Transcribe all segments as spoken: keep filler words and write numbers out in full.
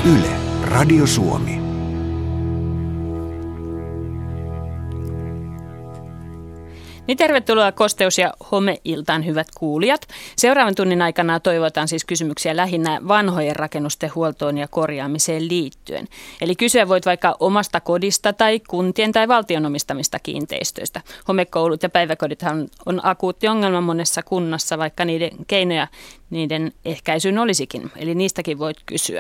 Yle, Radio Suomi. Niin tervetuloa kosteus- ja homeiltaan, hyvät kuulijat. Seuraavan tunnin aikana toivotaan siis kysymyksiä lähinnä vanhojen rakennusten huoltoon ja korjaamiseen liittyen. Eli kysyä voit vaikka omasta kodista tai kuntien tai valtion omistamista kiinteistöistä. Homekoulut ja päiväkodithan on akuutti ongelma monessa kunnassa, vaikka niiden keinoja niiden ehkäisyyn olisikin. Eli niistäkin voit kysyä.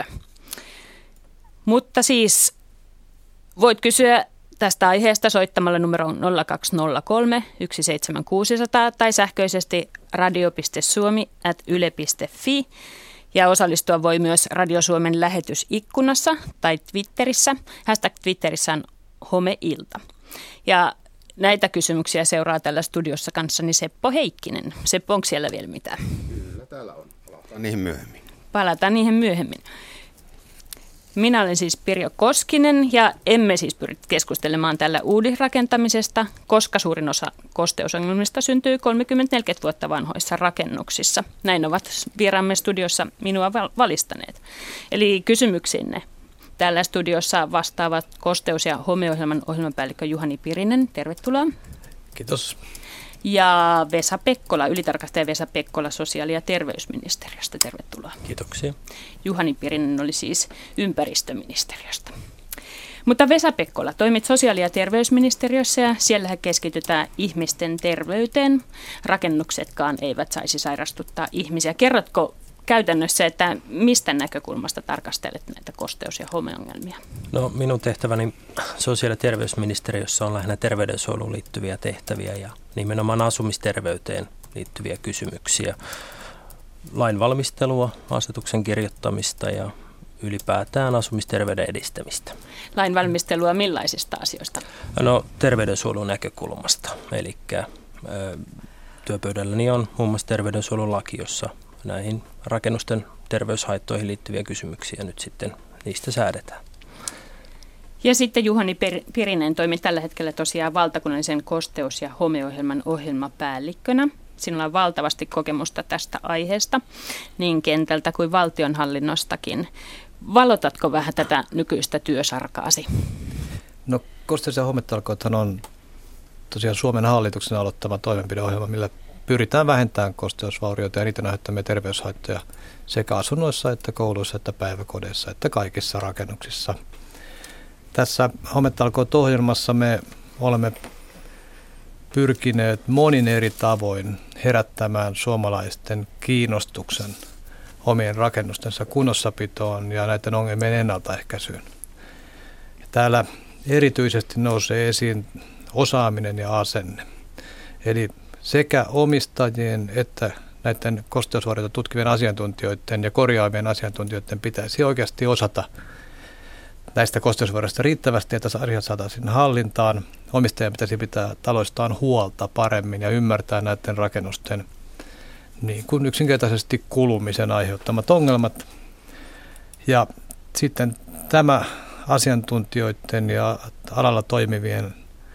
Mutta siis voit kysyä tästä aiheesta soittamalla numeroon nolla kaksi nolla kolme yksi seitsemän kuusi nolla nolla tai sähköisesti radio piste suomi ät yle piste fi. Ja osallistua voi myös Radio Suomen lähetysikkunassa tai Twitterissä. Hashtag Twitterissä on homeilta. Ja näitä kysymyksiä seuraa tällä studiossa kanssani Seppo Heikkinen. Seppo, onko siellä vielä mitään? Kyllä, täällä on. Palataan niihin myöhemmin. Palataan niihin myöhemmin. Minä olen siis Pirjo Koskinen ja emme siis pyri keskustelemaan tällä uudisrakentamisesta, koska suurin osa kosteusongelmista syntyy kolmekymmentä neljäkymmentä vuotta vanhoissa rakennuksissa. Näin ovat vieraamme studiossa minua valistaneet. Eli kysymyksinne täällä studiossa vastaavat kosteus- ja homeohjelman ohjelmapäällikkö Juhani Pirinen. Tervetuloa. Kiitos. Ja Vesa Pekkola, ylitarkastaja Vesa Pekkola sosiaali- ja terveysministeriöstä. Tervetuloa. Kiitoksia. Juhani Pirinen oli siis ympäristöministeriöstä. Mutta Vesa Pekkola, toimit sosiaali- ja terveysministeriössä ja siellä keskitytään ihmisten terveyteen. Rakennuksetkaan eivät saisi sairastuttaa ihmisiä. Kerrotko käytännössä, että mistä näkökulmasta tarkastelet näitä kosteus- ja homeongelmia? No, minun tehtäväni sosiaali- ja terveysministeriössä on lähinnä terveydensuojeluun liittyviä tehtäviä ja nimenomaan asumisterveyteen liittyviä kysymyksiä. Lainvalmistelua, asetuksen kirjoittamista ja ylipäätään asumisterveyden edistämistä. Lainvalmistelua millaisista asioista? No, terveydensuojelun näkökulmasta. Eli työpöydälläni on muun muassa terveydensuojelulaki, jossa näihin rakennusten terveyshaittoihin liittyviä kysymyksiä nyt sitten niistä säädetään. Ja sitten Juhani Pirinen toimii tällä hetkellä tosiaan valtakunnallisen kosteus- ja homeohjelman ohjelmapäällikkönä. Sinulla on valtavasti kokemusta tästä aiheesta, niin kentältä kuin valtionhallinnostakin. Valotatko vähän tätä nykyistä työsarkaasi? No, kosteus- ja hometalkoothan on tosiaan Suomen hallituksen aloittama toimenpideohjelma, millä pyritään vähentämään kosteusvaurioita ja niiden aiheuttamia terveyshaittoja sekä asunnoissa, että kouluissa, että päiväkodeissa, että kaikissa rakennuksissa. Tässä hometalkoot-ohjelmassa me olemme pyrkineet monin eri tavoin herättämään suomalaisten kiinnostuksen omien rakennustensa kunnossapitoon ja näiden ongelmien ennaltaehkäisyyn. Täällä erityisesti nousee esiin osaaminen ja asenne. Eli sekä omistajien että näiden kosteusvaurioita tutkivien asiantuntijoiden ja korjaavien asiantuntijoiden pitäisi oikeasti osata näistä kosteusvaurioista riittävästi, että asiat saataisiin hallintaan. Omistajan pitäisi pitää taloistaan huolta paremmin ja ymmärtää näiden rakennusten niin kuin yksinkertaisesti kulumisen aiheuttamat ongelmat. Ja sitten tämä asiantuntijoiden ja alalla toimivien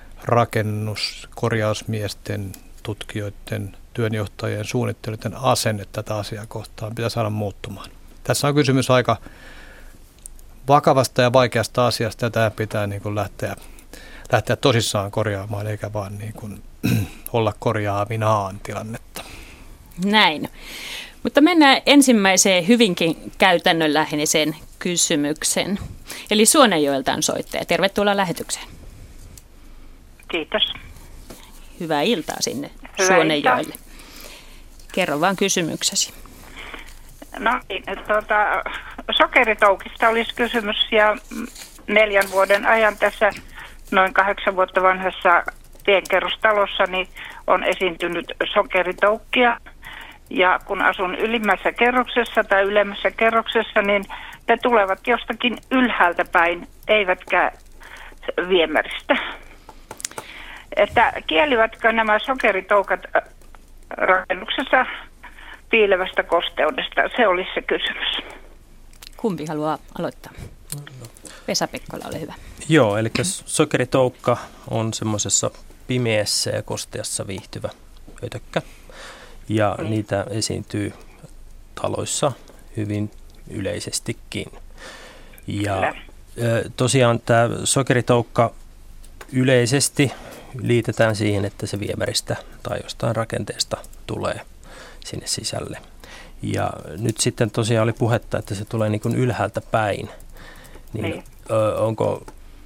rakennuskorjausmiesten, tutkijoiden, työnjohtajien, suunnittelijoiden asenne tätä asiaa kohtaan pitää saada muuttumaan. Tässä on kysymys aika vakavasta ja vaikeasta asiasta, ja tämä pitää niin kuin lähteä, lähteä tosissaan korjaamaan, eikä vaan niin kuin olla korjaavinaan tilannetta. Näin. Mutta mennään ensimmäiseen hyvinkin käytännönläheiseen kysymykseen. Eli Suonenjoelta on soittaja. Tervetuloa lähetykseen. Kiitos. Hyvää iltaa sinne Hyvää Suonenjoelle. iltaa. Kerro vaan kysymyksesi. No niin, tuota, sokeritoukista olisi kysymys ja neljän vuoden ajan tässä noin kahdeksan vuotta vanhassa pienkerrostalossa niin on esiintynyt sokeritoukkia. Ja kun asun ylimmässä kerroksessa tai ylemmässä kerroksessa, niin ne tulevat jostakin ylhäältä päin, eivätkä viemäristä. Että kielivätkö nämä sokeritoukat rakennuksessa piilevästä kosteudesta? Se olisi se kysymys. Kumpi haluaa aloittaa? Vesa Pekkola, ole hyvä. Joo, eli sokeritoukka on semmoisessa pimeässä ja kosteassa viihtyvä ötökkä. Ja mm. niitä esiintyy taloissa hyvin yleisestikin. Ja tosiaan tämä sokeritoukka yleisesti liitetään siihen, että se viemäristä tai jostain rakenteesta tulee sinne sisälle. Ja nyt sitten tosiaan oli puhetta, että se tulee niin kuin ylhäältä päin. Niin, niin. Ö, onko,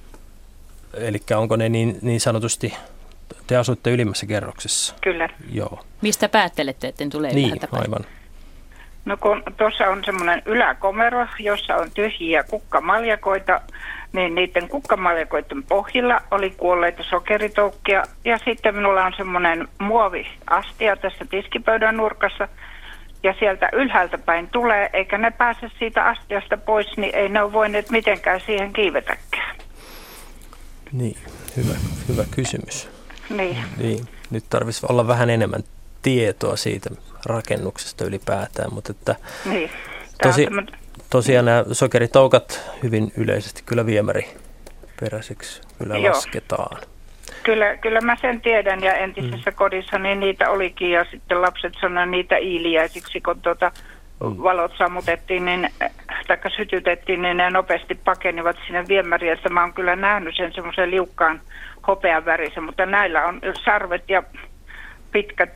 elikkä onko ne niin, niin sanotusti, te asutte ylimmässä kerroksessa? Kyllä. Joo. Mistä päättelette, että ne tulee niin, ylhäältä päin? Aivan. No kun tuossa on semmoinen yläkomero, jossa on tyhjiä kukkamaljakoita, niin niiden kukkamaljakoiden pohjilla oli kuolleita sokeritoukkia. Ja sitten minulla on semmoinen muoviastia tässä tiskipöydän nurkassa, ja sieltä ylhäältä päin tulee, eikä ne pääse siitä astiasta pois, niin ei ne ole voineet mitenkään siihen kiivetäkään. Niin, hyvä, hyvä kysymys. Niin. niin. Nyt tarvitsisi olla vähän enemmän tietoa siitä rakennuksesta ylipäätään, mutta että niin. tosi, tosiaan nämä sokeritoukat hyvin yleisesti kyllä viemäriperäiseksi kyllä Joo. lasketaan. Kyllä, kyllä mä sen tiedän, ja entisessä mm. kodissa niin niitä olikin, ja sitten lapset sanoivat niitä iiliäisiksi, kun tuota mm. valot sammutettiin, niin, taikka sytytettiin, niin ne nopeasti pakenivat sinne viemäriin, että mä oon kyllä nähnyt sen semmoisen liukkaan hopean värisen, mutta näillä on sarvet ja pitkät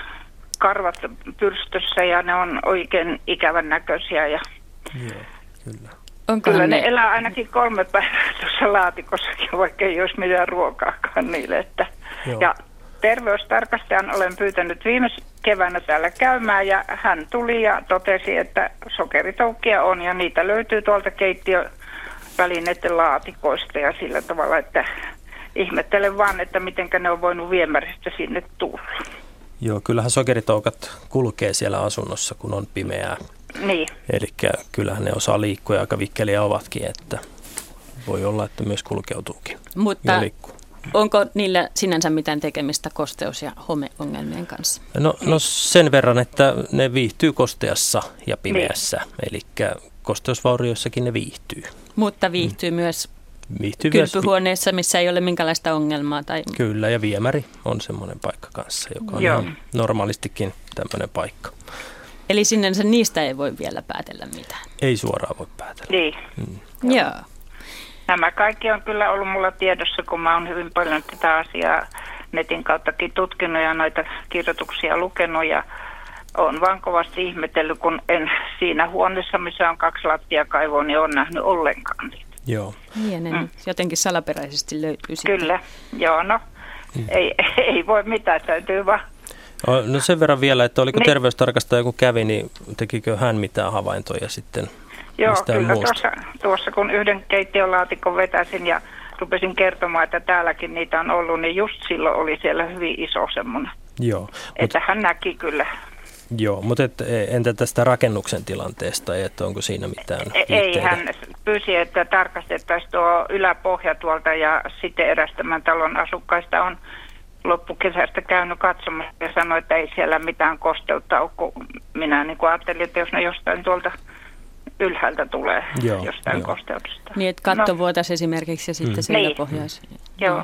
karvat pyrstössä, ja ne on oikein ikävän näköisiä. Ja Joo, kyllä. Kyllä ne, ne elää ainakin kolme päivää tuossa laatikossakin, vaikka ei olisi mitään ruokaakaan niille. Että. Ja terveystarkastajan olen pyytänyt viime keväänä täällä käymään, ja hän tuli ja totesi, että sokeritoukkia on, ja niitä löytyy tuolta keittiövälineiden laatikoista, ja sillä tavalla, että ihmettelen vaan, että mitenkä ne on voinut viemäristä sinne tulla. Joo, kyllähän sokeritoukat kulkee siellä asunnossa, kun on pimeää. Niin. Eli kyllähän ne osaa liikkua ja aika vikkeliä ovatkin, että voi olla, että myös kulkeutuukin. Mutta onko niillä sinänsä mitään tekemistä kosteus- ja homeongelmien kanssa? No, no sen verran, että ne viihtyy kosteassa ja pimeässä, niin. Eli kosteusvaurioissakin ne viihtyy. Mutta viihtyy mm. myös viihtyy kylpyhuoneessa, missä ei ole minkälaista ongelmaa? Tai... Kyllä, ja viemäri on semmoinen paikka kanssa, joka on ihan normaalistikin tämmöinen paikka. Eli sinänsä niistä ei voi vielä päätellä mitään? Ei suoraan voi päätellä. Niin. Mm. Joo. Nämä kaikki on kyllä ollut mulla tiedossa, kun mä oon hyvin paljon tätä asiaa netin kauttakin tutkinut ja noita kirjoituksia lukenut, ja oon vaan kovasti ihmetellyt, kun en siinä huoneessa, missä on kaksi lattiakaivoa, niin on nähnyt ollenkaan niitä. Joo. Niin, ne mm. jotenkin salaperäisesti löytyy sitten. Kyllä, joo, no mm. ei, ei voi mitään, täytyy vaan. No sen verran vielä, että oliko niin. terveystarkastaja kun kävi, niin tekikö hän mitään havaintoja sitten? Joo, kyllä tuossa, tuossa kun yhden keittiölaatikon vetäsin ja rupesin kertomaan, että täälläkin niitä on ollut, niin just silloin oli siellä hyvin iso semmoinen. Joo. Että mut, hän näki kyllä. Joo, mutta et, entä tästä rakennuksen tilanteesta, että onko siinä mitään viitteitä? Ei, hän pyysi, että tarkastettaisiin tuo yläpohja tuolta, ja sitten eräs tämän talon asukkaista on loppukesästä käynyt katsomassa ja sanoi, että ei siellä mitään kosteutta ole, kun minä niin kuin ajattelin, että jos ne jostain tuolta ylhäältä tulee, joo, jostain joo. kosteudesta. Niin, että kattovuotas no. esimerkiksi ja sitten mm. se niin. yläpohjais. Mm. Joo.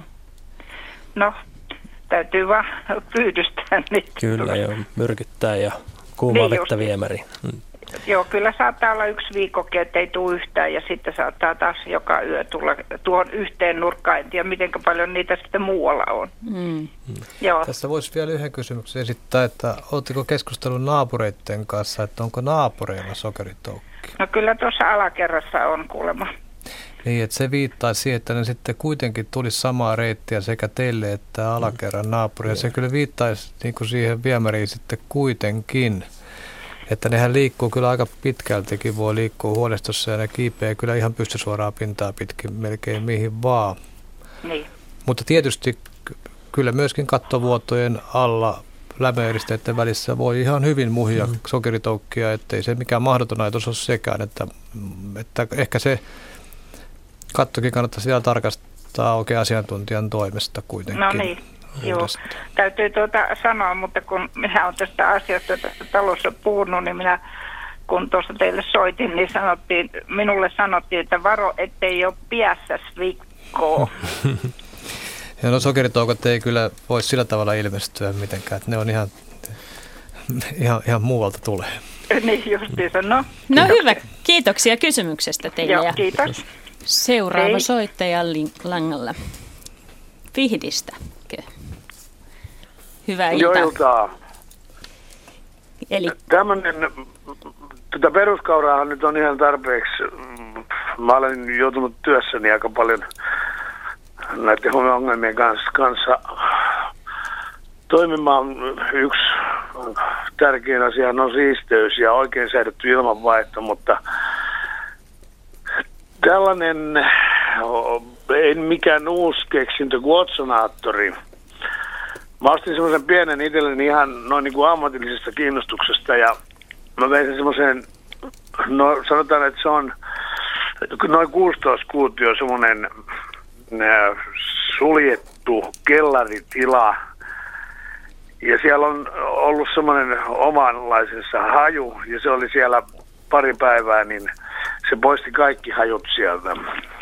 No, täytyy vaan pyydystää niitä. Kyllä, joo, myrkyttää ja kuumaa niin vettä viemäri. Mm. Joo, kyllä saattaa olla yksi viikkokin, että ei tule yhtään, ja sitten saattaa taas joka yö tulla tuohon yhteen nurkkaan. En tiedä, miten paljon niitä sitten muualla on. Mm. Mm. Joo. Tässä voisi vielä yhden kysymyksen esittää, että oletteko keskustellut naapureiden kanssa, että onko naapureilla sokeritoukki? No kyllä tuossa alakerrassa on kuulemma. Niin, että se viittaa siihen, että ne sitten kuitenkin tulisi samaa reittiä sekä teille että alakerran naapurille. Se kyllä viittaisi niin kuin siihen viemäriin sitten kuitenkin. Että nehän liikkuu kyllä aika pitkältikin, voi liikkua huoneistossa ja ne kiipeää kyllä ihan pystysuoraa pintaa pitkin melkein mihin vaan. Niin. Mutta tietysti kyllä myöskin kattovuotojen alla lämmöeristeiden välissä voi ihan hyvin muhia mm. sokeritoukkia, ettei se mikään mahdoton ajatus ole sekään, että, että ehkä se kattokin kannattaisi vielä tarkastaa oikein asiantuntijan toimesta kuitenkin. No niin. Joo, täytyy tuota sanoa, mutta kun minä olen tästä asiasta tässä talossa puhunut, niin minä kun tuossa teille soitin, niin sanottiin, minulle sanottiin, että varo, ettei ole piässäs vikkoa. Ja no sokeritoukot ei kyllä voi sillä tavalla ilmestyä mitenkään, että ne on ihan, ihan, ihan muualta tulee. Niin justiinsa, no. No hyvä, kiitoksia kysymyksestä teille. Joo, ja kiitos. seuraava Hei. soittaja langalla. Vihdistä. Hyvää iltaa. Joo, iltaa. Eli Tämmöinen, tätä peruskauraahan nyt on ihan tarpeeksi. Mä olen joutunut työssäni aika paljon näiden homeongelmien kanssa, kanssa toimimaan. Yksi tärkein asia on siisteys ja oikein säädetty ilmanvaihto, mutta tällainen ei mikään uusi keksintö kuin otsonaattori. Mä ostin semmoisen pienen itselleni ihan noin niin kuin ammatillisesta kiinnostuksesta ja mä vein sen semmoiseen, no sanotaan, että se on noin kuusitoista kuutio semmoinen äh, suljettu kellaritila. Ja siellä on ollut semmoinen omanlaisensa haju ja se oli siellä pari päivää, niin se poisti kaikki hajut sieltä.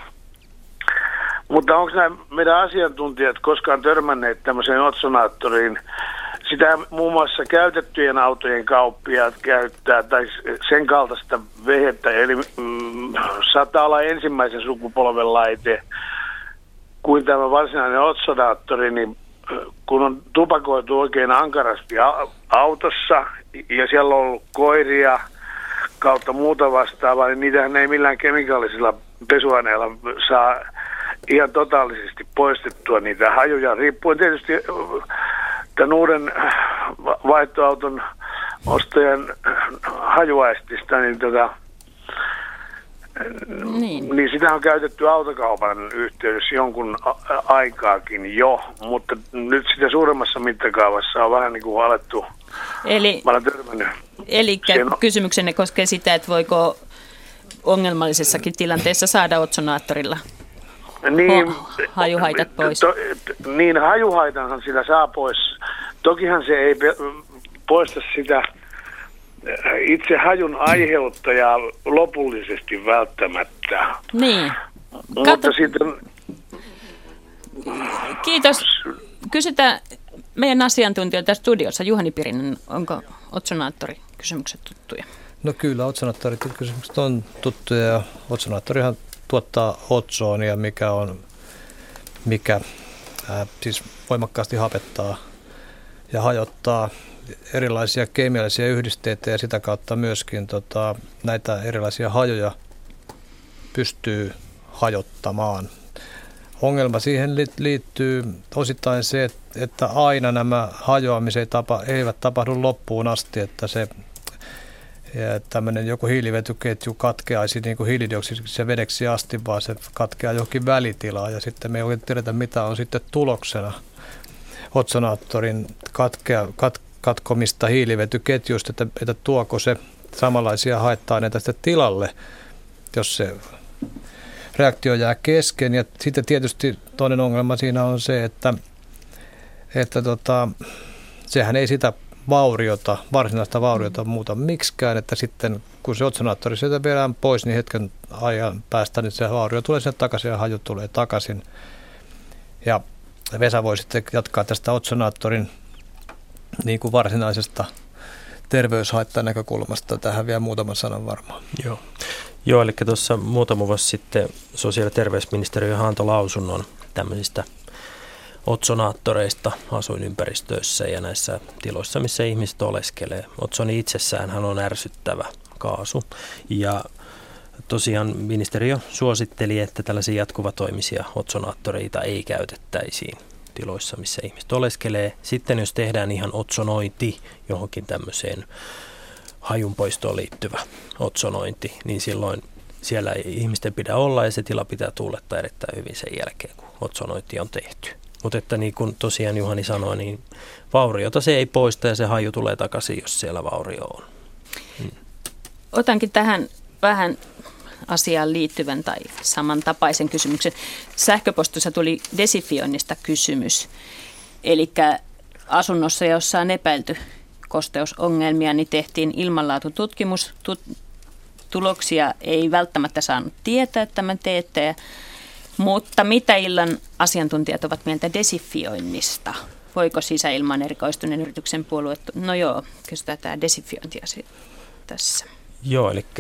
Mutta onko nämä meidän asiantuntijat koskaan törmänneet tämmöiseen otsonaattoriin? Sitä muun muassa käytettyjen autojen kauppiaat käyttää tai sen kaltaista vehettä, eli mm, saattaa olla ensimmäisen sukupolven laite kuin tämä varsinainen otsonaattori, niin kun on tupakoitu oikein ankarasti autossa ja siellä on ollut koiria kautta muuta vastaavaa, niin niitähän ei millään kemikaalisilla pesuaineilla saa ihan totaalisesti poistettua niitä hajuja, riippuen tietysti tämän uuden vaihtoauton ostajan hajuaistista, niin, tota, niin. niin sitä on käytetty autokaupan yhteydessä jonkun a- aikaakin jo, mutta nyt sitä suuremmassa mittakaavassa on vähän niin kuin alettu, Eli, mä olen törmännyt. eli Siihen- kysymyksenne koskee sitä, että voiko ongelmallisessakin tilanteessa saada otsonaattorilla Niin, Ho- hajuhaitat pois. To, niin, hajuhaitanhan sillä saa pois. Tokihan se ei pe- poista sitä itse hajun aiheuttajaa lopullisesti välttämättä. Niin. Mutta Katso, sitten, kiitos. Kysytään meidän asiantuntijoilta studiossa. Juhani Pirinen, onko otsonaattori-kysymykset tuttuja? No kyllä, otsonaattorikysymykset on tuttuja ja otsonaattorihan tuottaa otsoonia, mikä on, mikä ää, siis voimakkaasti hapettaa ja hajottaa erilaisia kemiallisia yhdisteitä ja sitä kautta myöskin tota, näitä erilaisia hajoja pystyy hajottamaan. Ongelma siihen liittyy osittain se, että aina nämä hajoamiset eivät tapahdu loppuun asti, että se ja tämmöinen joku hiilivetyketju katkeaisi niin kuin hiilidioksidiksi ja vedeksi asti, vaan se katkeaa johonkin välitilaan ja sitten me ei oikein tiedetä, mitä on sitten tuloksena otsonaattorin katkea, kat, katkomista hiilivetyketjuista, että, että tuoko se samanlaisia haitta-aineita sitten tilalle, jos se reaktio jää kesken. Ja sitten tietysti toinen ongelma siinä on se, että, että tota, sehän ei sitä vauriota, varsinaista vauriota muuta miksikään, että sitten kun se otsonaattori sieltä viedään pois, niin hetken ajan päästä niin se vaurio tulee sinne takaisin ja haju tulee takaisin. Ja Vesa voi sitten jatkaa tästä otsonaattorin niin kuin varsinaisesta terveyshaittan näkökulmasta tähän vielä muutaman sanan varmaan. Joo. Joo, eli tuossa muutama vuosi sitten sosiaali- ja terveysministeriö antoi lausunnon tämmöisistä otsonaattoreista asuinympäristöissä ja näissä tiloissa, missä ihmiset oleskelee. Otsoni itsessäänhän on ärsyttävä kaasu ja tosiaan ministeriö suositteli, että tällaisia jatkuvatoimisia otsonaattoreita ei käytettäisiin tiloissa, missä ihmiset oleskelee. Sitten jos tehdään ihan otsonointi johonkin tämmöiseen hajunpoistoon liittyvä otsonointi, niin silloin siellä ihmisten pitää olla ja se tila pitää tuulettaa erittäin hyvin sen jälkeen, kun otsonointi on tehty. Mutta että niin kuin tosiaan Juhani sanoi, niin vauriota se ei poista ja se haju tulee takaisin, jos siellä vaurio on. Hmm. Otankin tähän vähän asiaan liittyvän tai samantapaisen kysymyksen. Sähköpostissa tuli desifioinnista kysymys. Eli asunnossa, jossa on epäilty kosteusongelmia, niin tehtiin ilmanlaatututkimus. Tut- tuloksia ei välttämättä saanut tietää tämän teettäjä. Mutta mitä illan asiantuntijat ovat mieltä desifioinnista? Voiko sisäilman erikoistuneen yrityksen puolue? No joo, kysytään tämä desifiointiasia tässä? Joo, eli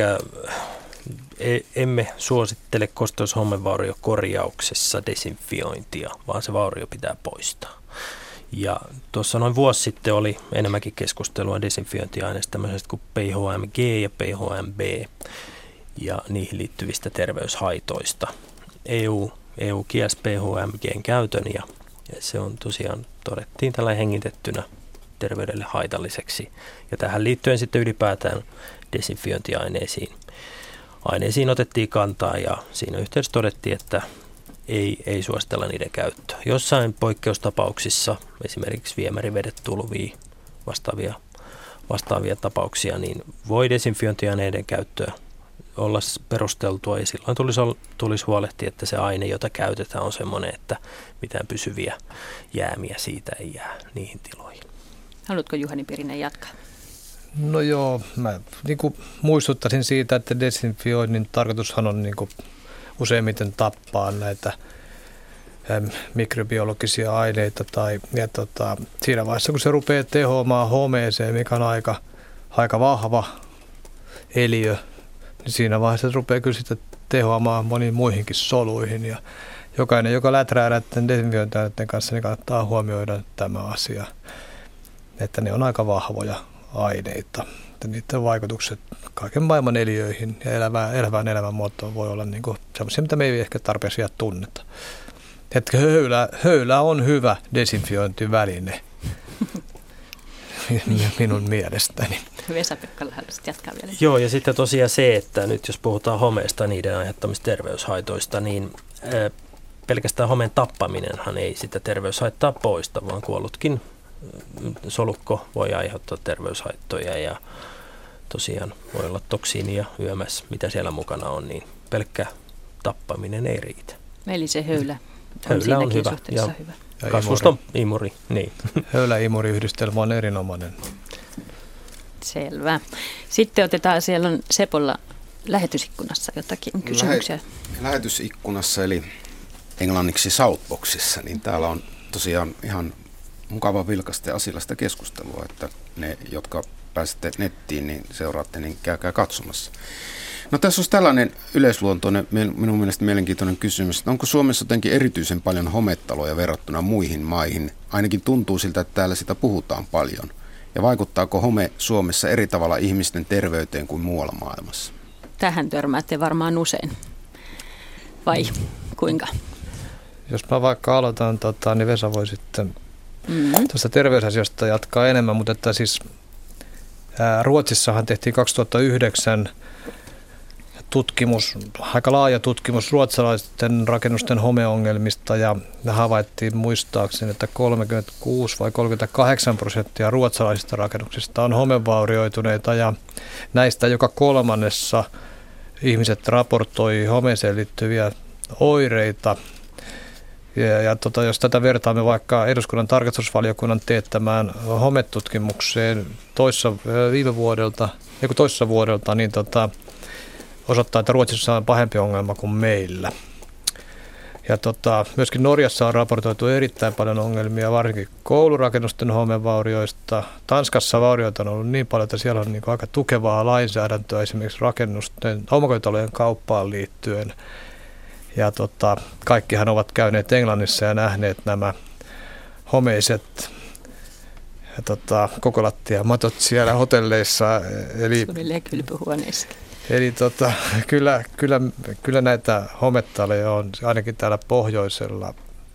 emme suosittele kosteus- ja homevauriokorjauksessa desinfiointia, vaan se vaurio pitää poistaa. Ja tuossa noin vuosi sitten oli enemmänkin keskustelua desinfiointiaineista tämmöisestä kuin P H M G ja P H M B ja niihin liittyvistä terveyshaitoista. E U, E U kielsi P H M G:n käytön ja se on tosiaan todettiin tällä hengitettynä terveydelle haitalliseksi. Ja tähän liittyen sitten ylipäätään desinfiointiaineisiin. Aineisiin otettiin kantaa ja siinä yhteydessä todettiin, että ei, ei suositella niiden käyttöä. Jossain poikkeustapauksissa, esimerkiksi viemärivedet tulvii vastaavia, vastaavia tapauksia, niin voi desinfiointiaineiden käyttöä olla perusteltua ja silloin tulisi, tulisi huolehtia, että se aine, jota käytetään, on sellainen, että mitään pysyviä jäämiä siitä ei jää niihin tiloihin. Haluatko Juhani Pirinen jatkaa? No joo, mä niin kuin muistuttaisin siitä, että desinfioinnin tarkoitushan on niin kuin useimmiten tappaa näitä äm, mikrobiologisia aineita. Tai, ja tota, siinä vaiheessa, kun se rupeaa tehoamaan homeeseen, mikä on aika, aika vahva eliö, niin siinä vaiheessa se rupeaa kyllä sitten tehoamaan moniin muihinkin soluihin. Ja jokainen, joka läträä näiden desinfiointiaineiden kanssa, niin kannattaa huomioida tämä asia, että ne on aika vahvoja aineita. Että niiden vaikutukset kaiken maailman eliöihin ja elävään, elävään elämänmuotoon voi olla niin sellaisia, mitä me ei ehkä tarpeeksi tunneta. Että höylä, höylä on hyvä desinfiointiväline minun mielestäni. Vesa-Pekka haluaisit jatkaa vielä. Joo, ja sitten tosiaan se, että nyt jos puhutaan homeesta niiden aiheuttamista terveyshaitoista, niin ää, pelkästään homeen tappaminenhan ei sitä terveyshaittaa poista, vaan kuollutkin solukko voi aiheuttaa terveyshaittoja ja tosiaan voi olla toksiinia yömässä, mitä siellä mukana on, niin pelkkä tappaminen ei riitä. Eli se höylä on höylä on hyvä ja, hyvä. ja kasvuston imuri. Niin. Höylä-imuriyhdistelmä on erinomainen. Selvä. Sitten otetaan, siellä on Sepolla lähetysikkunassa jotakin kysymyksiä. Lähe- lähetysikkunassa eli englanniksi Southboxissa, niin täällä on tosiaan ihan mukava vilkasta ja asiallista keskustelua, että ne, jotka pääsette nettiin, niin seuraatte, niin käykää katsomassa. No tässä olisi tällainen yleisluontoinen, minun mielestä mielenkiintoinen kysymys, että onko Suomessa jotenkin erityisen paljon hometaloja verrattuna muihin maihin? Ainakin tuntuu siltä, että täällä sitä puhutaan paljon. Ja vaikuttaako home Suomessa eri tavalla ihmisten terveyteen kuin muualla maailmassa? Tähän törmäätte varmaan usein. Vai kuinka? Jos mä vaikka aloitan, tota, niin Vesa voi sitten Mm-hmm. tuosta terveysasioista jatkaa enemmän, mutta että siis ää, Ruotsissahan tehtiin kaksituhattayhdeksän tutkimus, aika laaja tutkimus ruotsalaisten rakennusten homeongelmista ja havaittiin muistaakseni, että kolmekymmentäkuusi vai kolmekymmentäkahdeksan prosenttia ruotsalaisista rakennuksista on homevaurioituneita ja näistä joka kolmannessa ihmiset raportoi homeeseen liittyviä oireita. Ja, ja tota, jos tätä vertaamme vaikka eduskunnan tarkastusvaliokunnan teettämään hometutkimukseen toissa, viime vuodelta, joku toissa vuodelta, niin tota, osoittaa, että Ruotsissa on pahempi ongelma kuin meillä. Ja tota, myöskin Norjassa on raportoitu erittäin paljon ongelmia, varsinkin koulurakennusten homevaurioista. Tanskassa vaurioita on ollut niin paljon, että siellä on niin kuin aika tukevaa lainsäädäntöä esimerkiksi rakennusten, omakotitalojen kauppaan liittyen. Ja tota, kaikkihan ovat käyneet Englannissa ja nähneet nämä homeiset ja tota, koko lattia matot siellä hotelleissa. Eli, suunnilleen kylpyhuoneissa. Eli tota, kyllä, kyllä, kyllä näitä hometaloja on ainakin täällä pohjoisella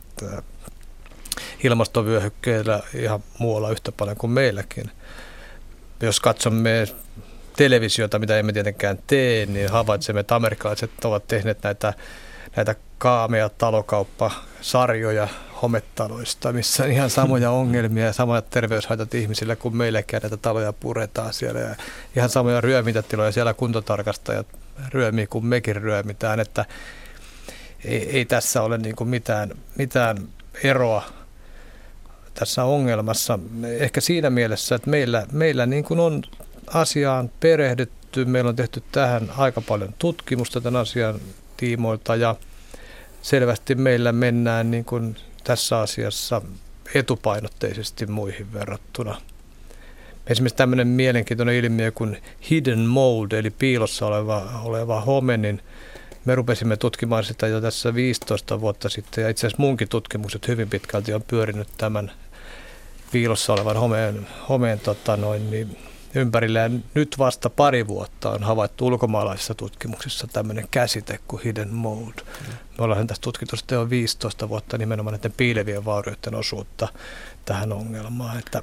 ilmastovyöhykkeellä ihan muualla yhtä paljon kuin meilläkin. Jos katsomme televisiota, mitä emme tietenkään tee, niin havaitsemme, että amerikkalaiset ovat tehneet näitä näitä kaamea talokauppasarjoja hometaloista, missä on ihan samoja ongelmia ja samoja terveyshaitat ihmisillä kuin meilläkin näitä taloja puretaan siellä. Ja ihan samoja ryömitätiloja siellä kuntotarkastajat ryömii kuin mekin ryömitään, että ei, ei tässä ole niin kuin mitään, mitään eroa tässä ongelmassa. Ehkä siinä mielessä, että meillä, meillä niin kuin on asiaan perehdytty, meillä on tehty tähän aika paljon tutkimusta tämän asian tiimoilta ja selvästi meillä mennään niin kuin tässä asiassa etupainotteisesti muihin verrattuna. Esimerkiksi tämmöinen mielenkiintoinen ilmiö kuin hidden mold, eli piilossa oleva, oleva home, niin me rupesimme tutkimaan sitä jo tässä viisitoista vuotta sitten, ja itse asiassa munkin tutkimukset hyvin pitkälti on pyörinyt tämän piilossa olevan homeen, homeen tota noin, niin ympärillä. Ja nyt vasta pari vuotta on havaittu ulkomaalaisissa tutkimuksissa tämmöinen käsite kuin hidden mold. Me ollaan tässä tutkittu sitten jo viisitoista vuotta nimenomaan näiden piilevien vaurioiden osuutta tähän ongelmaan. Että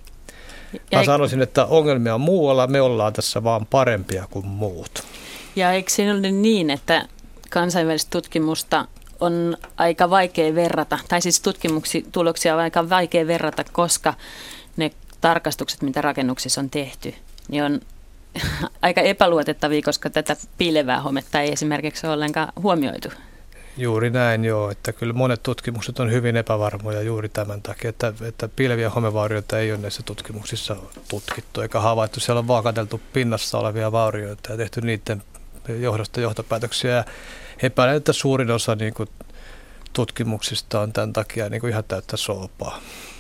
mä sanoisin, että ongelmia on muualla, me ollaan tässä vaan parempia kuin muut. Ja eikö siinä ole niin, että kansainvälistä tutkimusta on aika vaikea verrata, tai siis tutkimuksia on aika vaikea verrata, koska ne tarkastukset, mitä rakennuksissa on tehty, niin on aika epäluotettavia, koska tätä piilevää hometta ei esimerkiksi ole ollenkaan huomioitu. Juuri näin, joo, että kyllä monet tutkimukset on hyvin epävarmoja juuri tämän takia, että, että piileviä homevaurioita ei ole näissä tutkimuksissa tutkittu eikä havaittu. Siellä on vaan katseltu pinnassa olevia vaurioita ja tehty niiden johdosta johtopäätöksiä. Ja epäilen, että suurin osa niin kuin, tutkimuksista on tämän takia niin kuin ihan täyttä soopaa.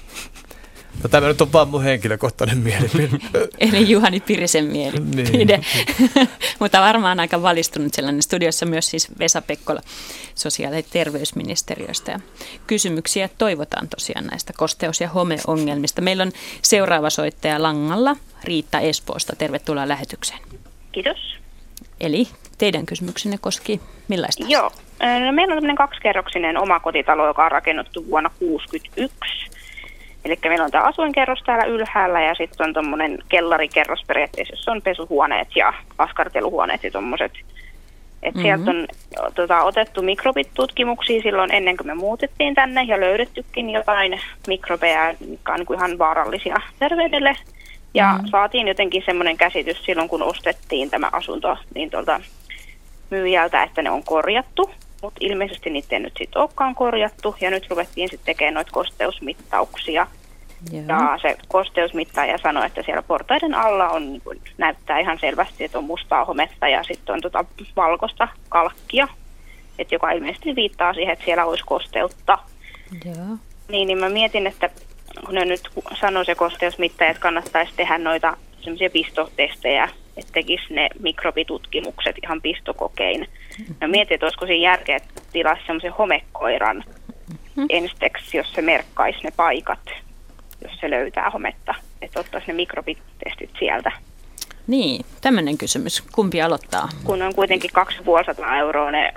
No, tämä nyt on vaan mun henkilökohtainen mielipide. Eli Juhani Pirisen mielipide. Niin. Mutta varmaan aika valistunut sellainen. Studiossa myös siis Vesa Pekkola sosiaali- ja terveysministeriöstä. Ja kysymyksiä toivotaan tosiaan näistä kosteus- ja homeongelmista. Meillä on seuraava soittaja langalla, Riitta Espoosta. Tervetuloa lähetykseen. Kiitos. Eli teidän kysymyksenne koski millaista? Joo. No, meillä on tämmöinen kaksikerroksinen omakotitalo, joka on rakennettu vuonna tuhatyhdeksänsataakuusikymmentäyksi. Eli meillä on tämä asuinkerros täällä ylhäällä ja sitten on tuommoinen kellarikerros periaatteessa, jossa on pesuhuoneet ja askarteluhuoneet ja tuommoiset. Että mm-hmm. sieltä on tota, otettu mikrobitutkimuksia silloin ennen kuin me muutettiin tänne ja löydettykin jotain mikrobeja, jotka on niin kuin ihan vaarallisia terveydelle. Ja mm-hmm. saatiin jotenkin semmoinen käsitys silloin, kun ostettiin tämä asunto niin tuolta myyjältä, että ne on korjattu. Mutta ilmeisesti niitä ei nyt sitten olekaan korjattu, ja nyt ruvettiin sitten tekemään noita kosteusmittauksia. Joo. Ja se kosteusmittaaja sanoi, että siellä portaiden alla on, niin kun, näyttää ihan selvästi, että on mustaa hometta ja sitten on tota valkoista kalkkia, että joka ilmeisesti viittaa siihen, että siellä olisi kosteutta. Joo. Niin, niin mä mietin, että kun ne nyt sanoi se kosteusmittaaja, että kannattaisi tehdä noita semmoisia pistotestejä, että tekisi ne mikrobitutkimukset ihan pistokokein. Mä mietin, että olisiko siinä järkeä, että tilasi semmoisen homekoiran mm-hmm. ensiksi, jos se merkkaisi ne paikat, jos se löytää hometta, että ottaisi ne mikrobitestit sieltä. Niin, tämmöinen kysymys. Kumpi aloittaa? Kun on kuitenkin kaksituhattaviisisataa euroa ne,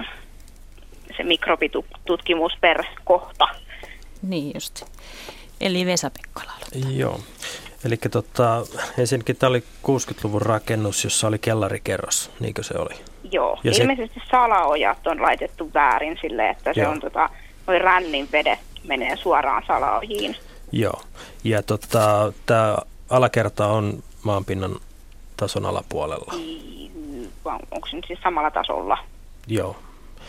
se mikrobitutkimus per kohta. Niin just. Eli Vesa Pekkola aloittaa. Joo. Eli tota, ensinnäkin tämä oli kuusikymmentäluvun rakennus, jossa oli kellarikerros, niinkö se oli? Joo, ja ilmeisesti se salaojat on laitettu väärin silleen, että se Joo. on tota, noi rännin vedet menee suoraan salaojiin. Joo, ja tota, tämä alakerta on maanpinnan tason alapuolella. I, onko se nyt siis samalla tasolla? Joo,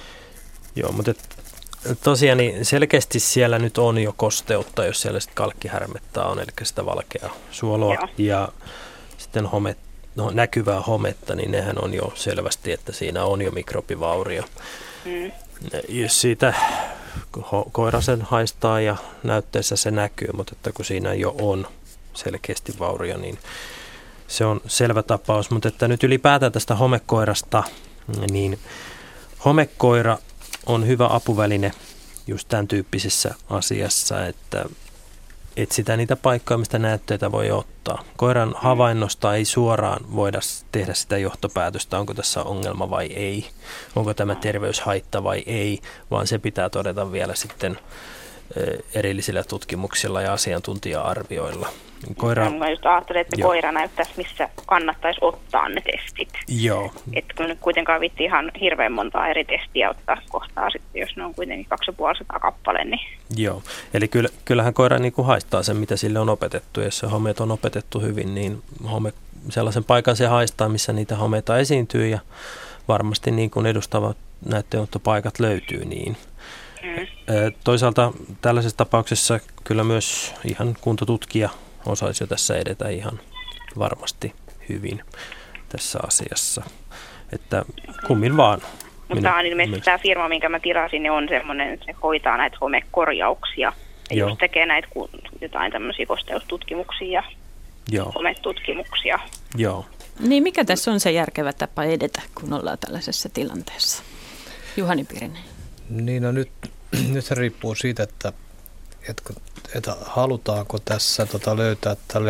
Joo mutta et, tosiaan niin selkeästi siellä nyt on jo kosteutta, jos siellä sitten kalkkihärmettä on, eli sitä valkeaa suoloa. Joo. Ja sitten home, no, näkyvää hometta, niin nehän on jo selvästi, että siinä on jo mikrobivaurio. Mm. Jos siitä ko- koira sen haistaa ja näytteessä se näkyy, mutta että kun siinä jo on selkeästi vaurio, niin se on selvä tapaus. Mutta että nyt ylipäätään tästä homekoirasta, niin homekoira on hyvä apuväline just tämän tyyppisessä asiassa, että etsitään niitä paikkoja, mistä näytteitä voi ottaa. Koiran havainnosta ei suoraan voida tehdä sitä johtopäätöstä, onko tässä ongelma vai ei, onko tämä terveyshaitta vai ei, vaan se pitää todeta vielä sitten erillisillä tutkimuksilla ja asiantuntija-arvioilla. Koira... Mä just ajattelin, että Joo. koira näyttäisi, missä kannattaisi ottaa ne testit. Joo. Että kun nyt kuitenkaan vitti ihan hirveän montaa eri testiä ottaa kohtaa sitten, jos ne on kuitenkin kaksituhattaviisisataa kappale. Niin... Joo, eli kyllähän koira niin kuin haistaa sen, mitä sille on opetettu. Jos se homeet on opetettu hyvin, niin home, sellaisen paikan se haistaa, missä niitä homeita esiintyy ja varmasti niin kuin edustavat näytteenottopaikat löytyy niin. Mm. Toisaalta tällaisessa tapauksessa kyllä myös ihan kuntotutkija osaisi jo tässä edetä ihan varmasti hyvin tässä asiassa. Että kummin vaan. Mutta tämä on ilmeisesti tämä firma, minkä mä tirasin, niin on semmoinen, että se hoitaa näitä homekorjauksia. Ja Joo. just tekee näitä jotain tämmöisiä kosteustutkimuksia ja Joo. hometutkimuksia. Joo. Niin mikä tässä on se järkevä tapa edetä, kun ollaan tällaisessa tilanteessa? Juhani Pirinen. Niin no nyt, nyt se riippuu siitä, että, että, että halutaanko tässä tota löytää tälle,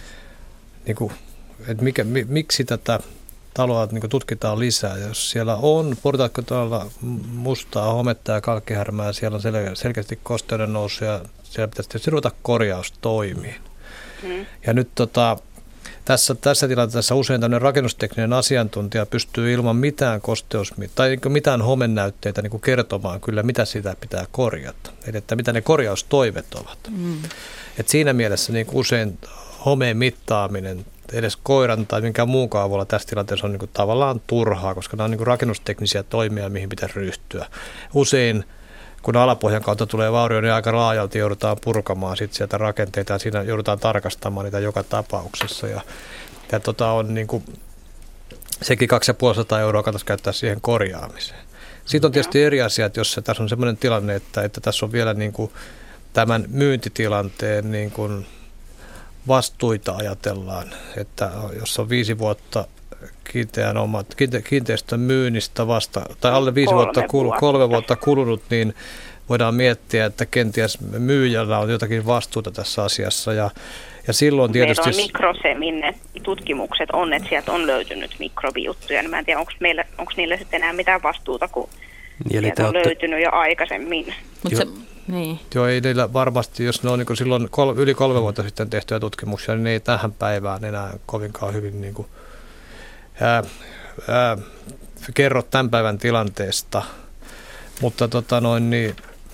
niin kuin, että mikä, miksi tätä taloa niin kuin tutkitaan lisää. Jos siellä on portaikkotalalla mustaa hometta ja kalkkihärmää, siellä on sel- selkeästi kosteuden nousu ja siellä pitäisi tietysti ruveta korjaustoimiin. Mm. Ja nyt tota, tässä, tässä tilanteessa usein tämmöinen rakennustekninen asiantuntija pystyy ilman mitään kosteus- tai niin mitään homennäytteitä niin kuin kertomaan kyllä, mitä sitä pitää korjata. Eli että mitä ne korjaustoivet ovat. Mm. Et siinä mielessä niin kuin usein homeen mittaaminen edes koiran tai minkään muun avulla tässä tilanteessa on niin kuin tavallaan turhaa, koska nämä on niin kuin rakennusteknisiä toimia, mihin pitäisi ryhtyä. Usein kun alapohjan kautta tulee vaurio, niin aika laajalti joudutaan purkamaan sit sieltä rakenteita ja siinä joudutaan tarkastamaan niitä joka tapauksessa. Ja, ja tota on niin kuin, sekin kaksisataaviisikymmentä euroa kannattaisi käyttää siihen korjaamiseen. Sitten on tietysti eri asiat, jos se, tässä on sellainen tilanne, että, että tässä on vielä niin kuin tämän myyntitilanteen niin kuin vastuita ajatellaan, että jos on viisi vuotta kiinteän omat, kiinte, kiinteistön myynnistä vasta, tai alle viisi kolme vuotta, kul, kolme vuotta kulunut, niin voidaan miettiä, että kenties myyjällä on jotakin vastuuta tässä asiassa. Ja, ja silloin tietysti... Meillä on mikrosemin ne tutkimukset on, että sieltä on löytynyt mikrobijuttuja, niin mä en tiedä, onko, meillä, onko niillä sitten enää mitään vastuuta, kun niin, sieltä on olette... löytynyt jo aikaisemmin. Mut se, niin. Joo, ei niillä varmasti, jos ne on niin silloin kol, yli kolme vuotta sitten tehtyjä tutkimuksia, niin ne ei tähän päivään enää kovinkaan hyvin niin kuin, ää, ää, kerro tämän päivän tilanteesta. Mutta tota noin, niin,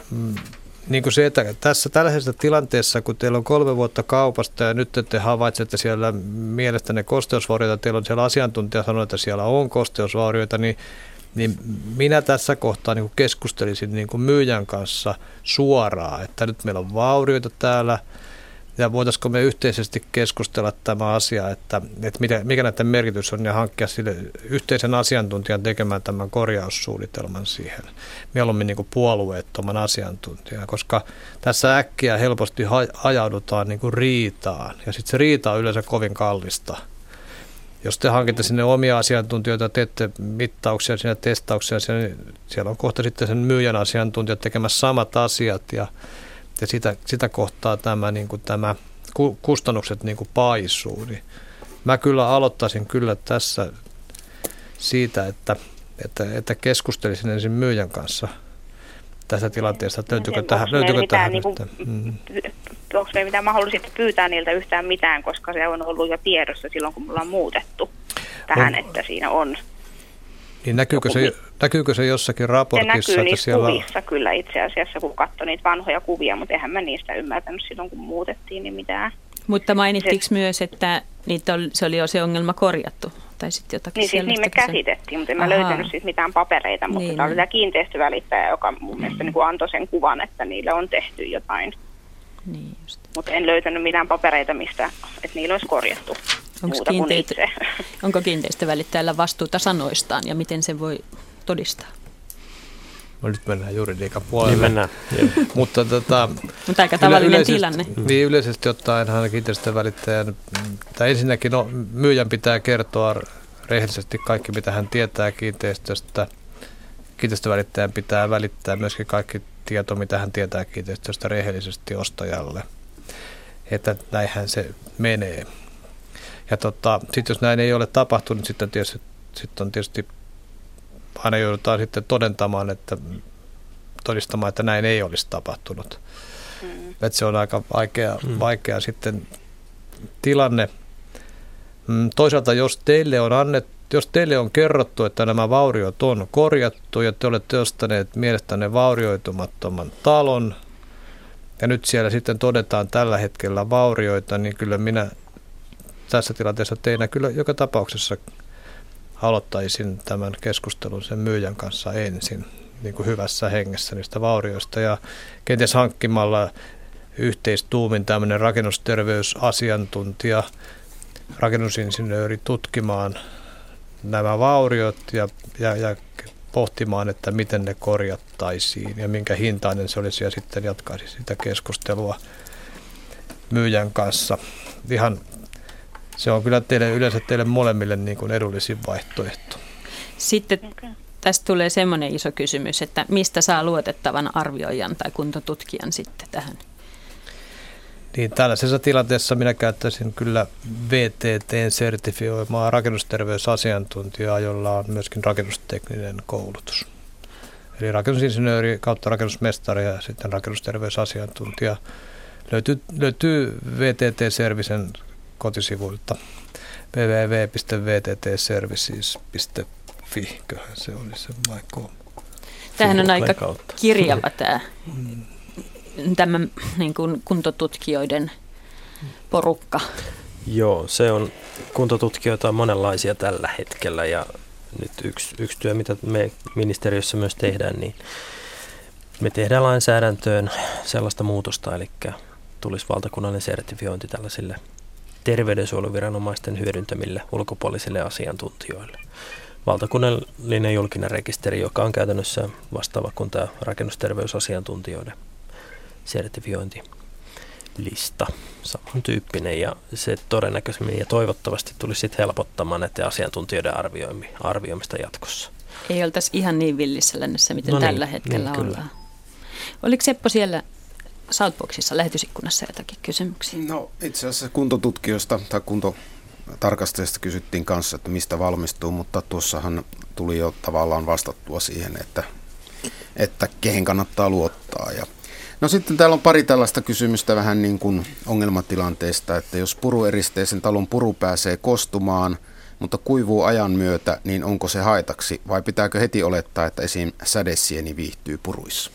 niin kuin se, että tässä tällaisessa tilanteessa, kun teillä on kolme vuotta kaupasta ja nyt te havaitsette siellä mielestänne kosteusvaurioita, teillä on siellä asiantuntija sanonut, että siellä on kosteusvaurioita, niin niin minä tässä kohtaa niin kuin keskustelisin niin kuin myyjän kanssa suoraan, että nyt meillä on vaurioita täällä ja voitaisiko me yhteisesti keskustella tämä asia, että, että mikä näiden merkitys on ja hankkia sille yhteisen asiantuntijan tekemään tämän korjaussuunnitelman siihen. Mieluummin niin kuin puolueettoman asiantuntijan, koska tässä äkkiä helposti ajaudutaan niin kuin riitaan ja sitten se riita on yleensä kovin kallista. Jos te hankitte sinne omia asiantuntijoita, teette mittauksia, siinä testauksia, niin siellä on kohta sitten sen myyjän asiantuntijat tekemässä samat asiat ja, ja sitä, sitä kohtaa tämä, niin kuin tämä kustannukset niin kuin paisuu. Niin mä kyllä aloittaisin kyllä tässä siitä, että, että, että keskustelisin ensin myyjän kanssa tässä tilanteessa, että löytyykö tähän, löytyykö tähän niin kuin, mm. onko meillä mitään mahdollista pyytää niiltä yhtään mitään, koska se on ollut jo tiedossa silloin, kun me ollaan muutettu tähän, on, että siinä on. Niin näkyykö se, näkyykö se jossakin raportissa? Se näkyy niissä siellä... kuvissa kyllä itse asiassa, kun katsoi niitä vanhoja kuvia, mutta eihän mä niistä ymmärtänyt silloin, kun muutettiin, niin mitään. Mutta mainittiinko se, myös, että niitä oli, se oli jo se ongelma korjattu? Tai sitten jotakin niin, siis niin me käsitettiin, mutta en mä löytänyt siis mitään papereita, mutta niin, tämä oli tämä kiinteistövälittäjä, joka mun mielestä niin kuin antoi sen kuvan, että niille on tehty jotain. Niin just. Mutta en löytänyt mitään papereita, mistä, että niillä olisi korjattu. Onko, kiinteistö, onko kiinteistövälittäjällä vastuuta sanoistaan ja miten se voi todistaa? No nyt mennään juridiikan puolelle. Niin mennään. Mutta tota, Mut aika tavallinen yleisesti, tilanne. Niin yleisesti ottaenhan kiinteistövälittäjän, tai ensinnäkin no, myyjän pitää kertoa rehellisesti kaikki, mitä hän tietää kiinteistöstä. Kiinteistövälittäjän pitää välittää myöskin kaikki tieto, mitä hän tietää kiinteistöstä rehellisesti ostajalle. Että näinhän se menee. Ja tota, sitten jos näin ei ole tapahtunut, sitten tietysti, sit on tietysti aina joudutaan sitten todentamaan, että todistamaan, että näin ei olisi tapahtunut. Mm. Että se on aika vaikea, mm. vaikea sitten tilanne. Toisaalta jos teille on annettu, jos teille on kerrottu, että nämä vauriot on korjattu ja te olette ostaneet mielestänne vaurioitumattoman talon ja nyt siellä sitten todetaan tällä hetkellä vaurioita, niin kyllä minä tässä tilanteessa teinä kyllä joka tapauksessa aloittaisin tämän keskustelun sen myyjän kanssa ensin niin kuin hyvässä hengessä niistä vaurioista ja kenties hankkimalla yhteistuumin tämmöinen rakennusterveysasiantuntija, rakennusinsinööri tutkimaan nämä vauriot ja, ja, ja pohtimaan, että miten ne korjattaisiin ja minkä hintainen se olisi ja sitten jatkaisi sitä keskustelua myyjän kanssa. Ihan se on kyllä teille, yleensä teille molemmille niin kuin edullisin vaihtoehto. Sitten tästä tulee semmoinen iso kysymys, että mistä saa luotettavan arvioijan tai kuntotutkijan sitten tähän? Niin, tällaisessa tilanteessa minä käyttäisin kyllä V T T:n sertifioimaa rakennusterveysasiantuntijaa, jolla on myöskin rakennustekninen koulutus. Eli rakennusinsinööri kautta rakennusmestari ja sitten rakennusterveysasiantuntija löytyy, löytyy V T T-servicen kotisivuilta double-u double-u double-u piste v t t services piste f i, köhän se oli se maikko. Tämähän on aika kirjava tämä, tämä niin kuin kuntotutkijoiden porukka. Joo, se on, kuntotutkijoita on monenlaisia tällä hetkellä ja nyt yksi, yksi työ, mitä me ministeriössä myös tehdään, niin me tehdään lainsäädäntöön sellaista muutosta, eli tulisi valtakunnallinen sertifiointi tällaisille terveydensuojeluviranomaisten hyödyntämille ulkopuolisille asiantuntijoille. Valtakunnallinen julkinen rekisteri, joka on käytännössä vastaava kuin tämä rakennusterveysasiantuntijoiden sertifiointilista, samantyyppinen, ja se todennäköisemmin ja toivottavasti tulisi sitten helpottamaan näiden asiantuntijoiden arvioimista jatkossa. Ei oltaisi ihan niin villissä lännessä, miten no niin, tällä hetkellä niin, ollaan. Oliko Seppo siellä Southboxissa lähetysikkunassa jotakin kysymyksiä? No itse asiassa kuntotutkijoista tai kuntotarkastajista kysyttiin kanssa, että mistä valmistuu, mutta tuossahan tuli jo tavallaan vastattua siihen, että, että kehen kannattaa luottaa. Ja no sitten täällä on pari tällaista kysymystä vähän niin kuin ongelmatilanteesta, että jos purueristeisen talon puru pääsee kostumaan, mutta kuivuu ajan myötä, niin onko se haitaksi vai pitääkö heti olettaa, että esim. Sädesieni viihtyy puruissa?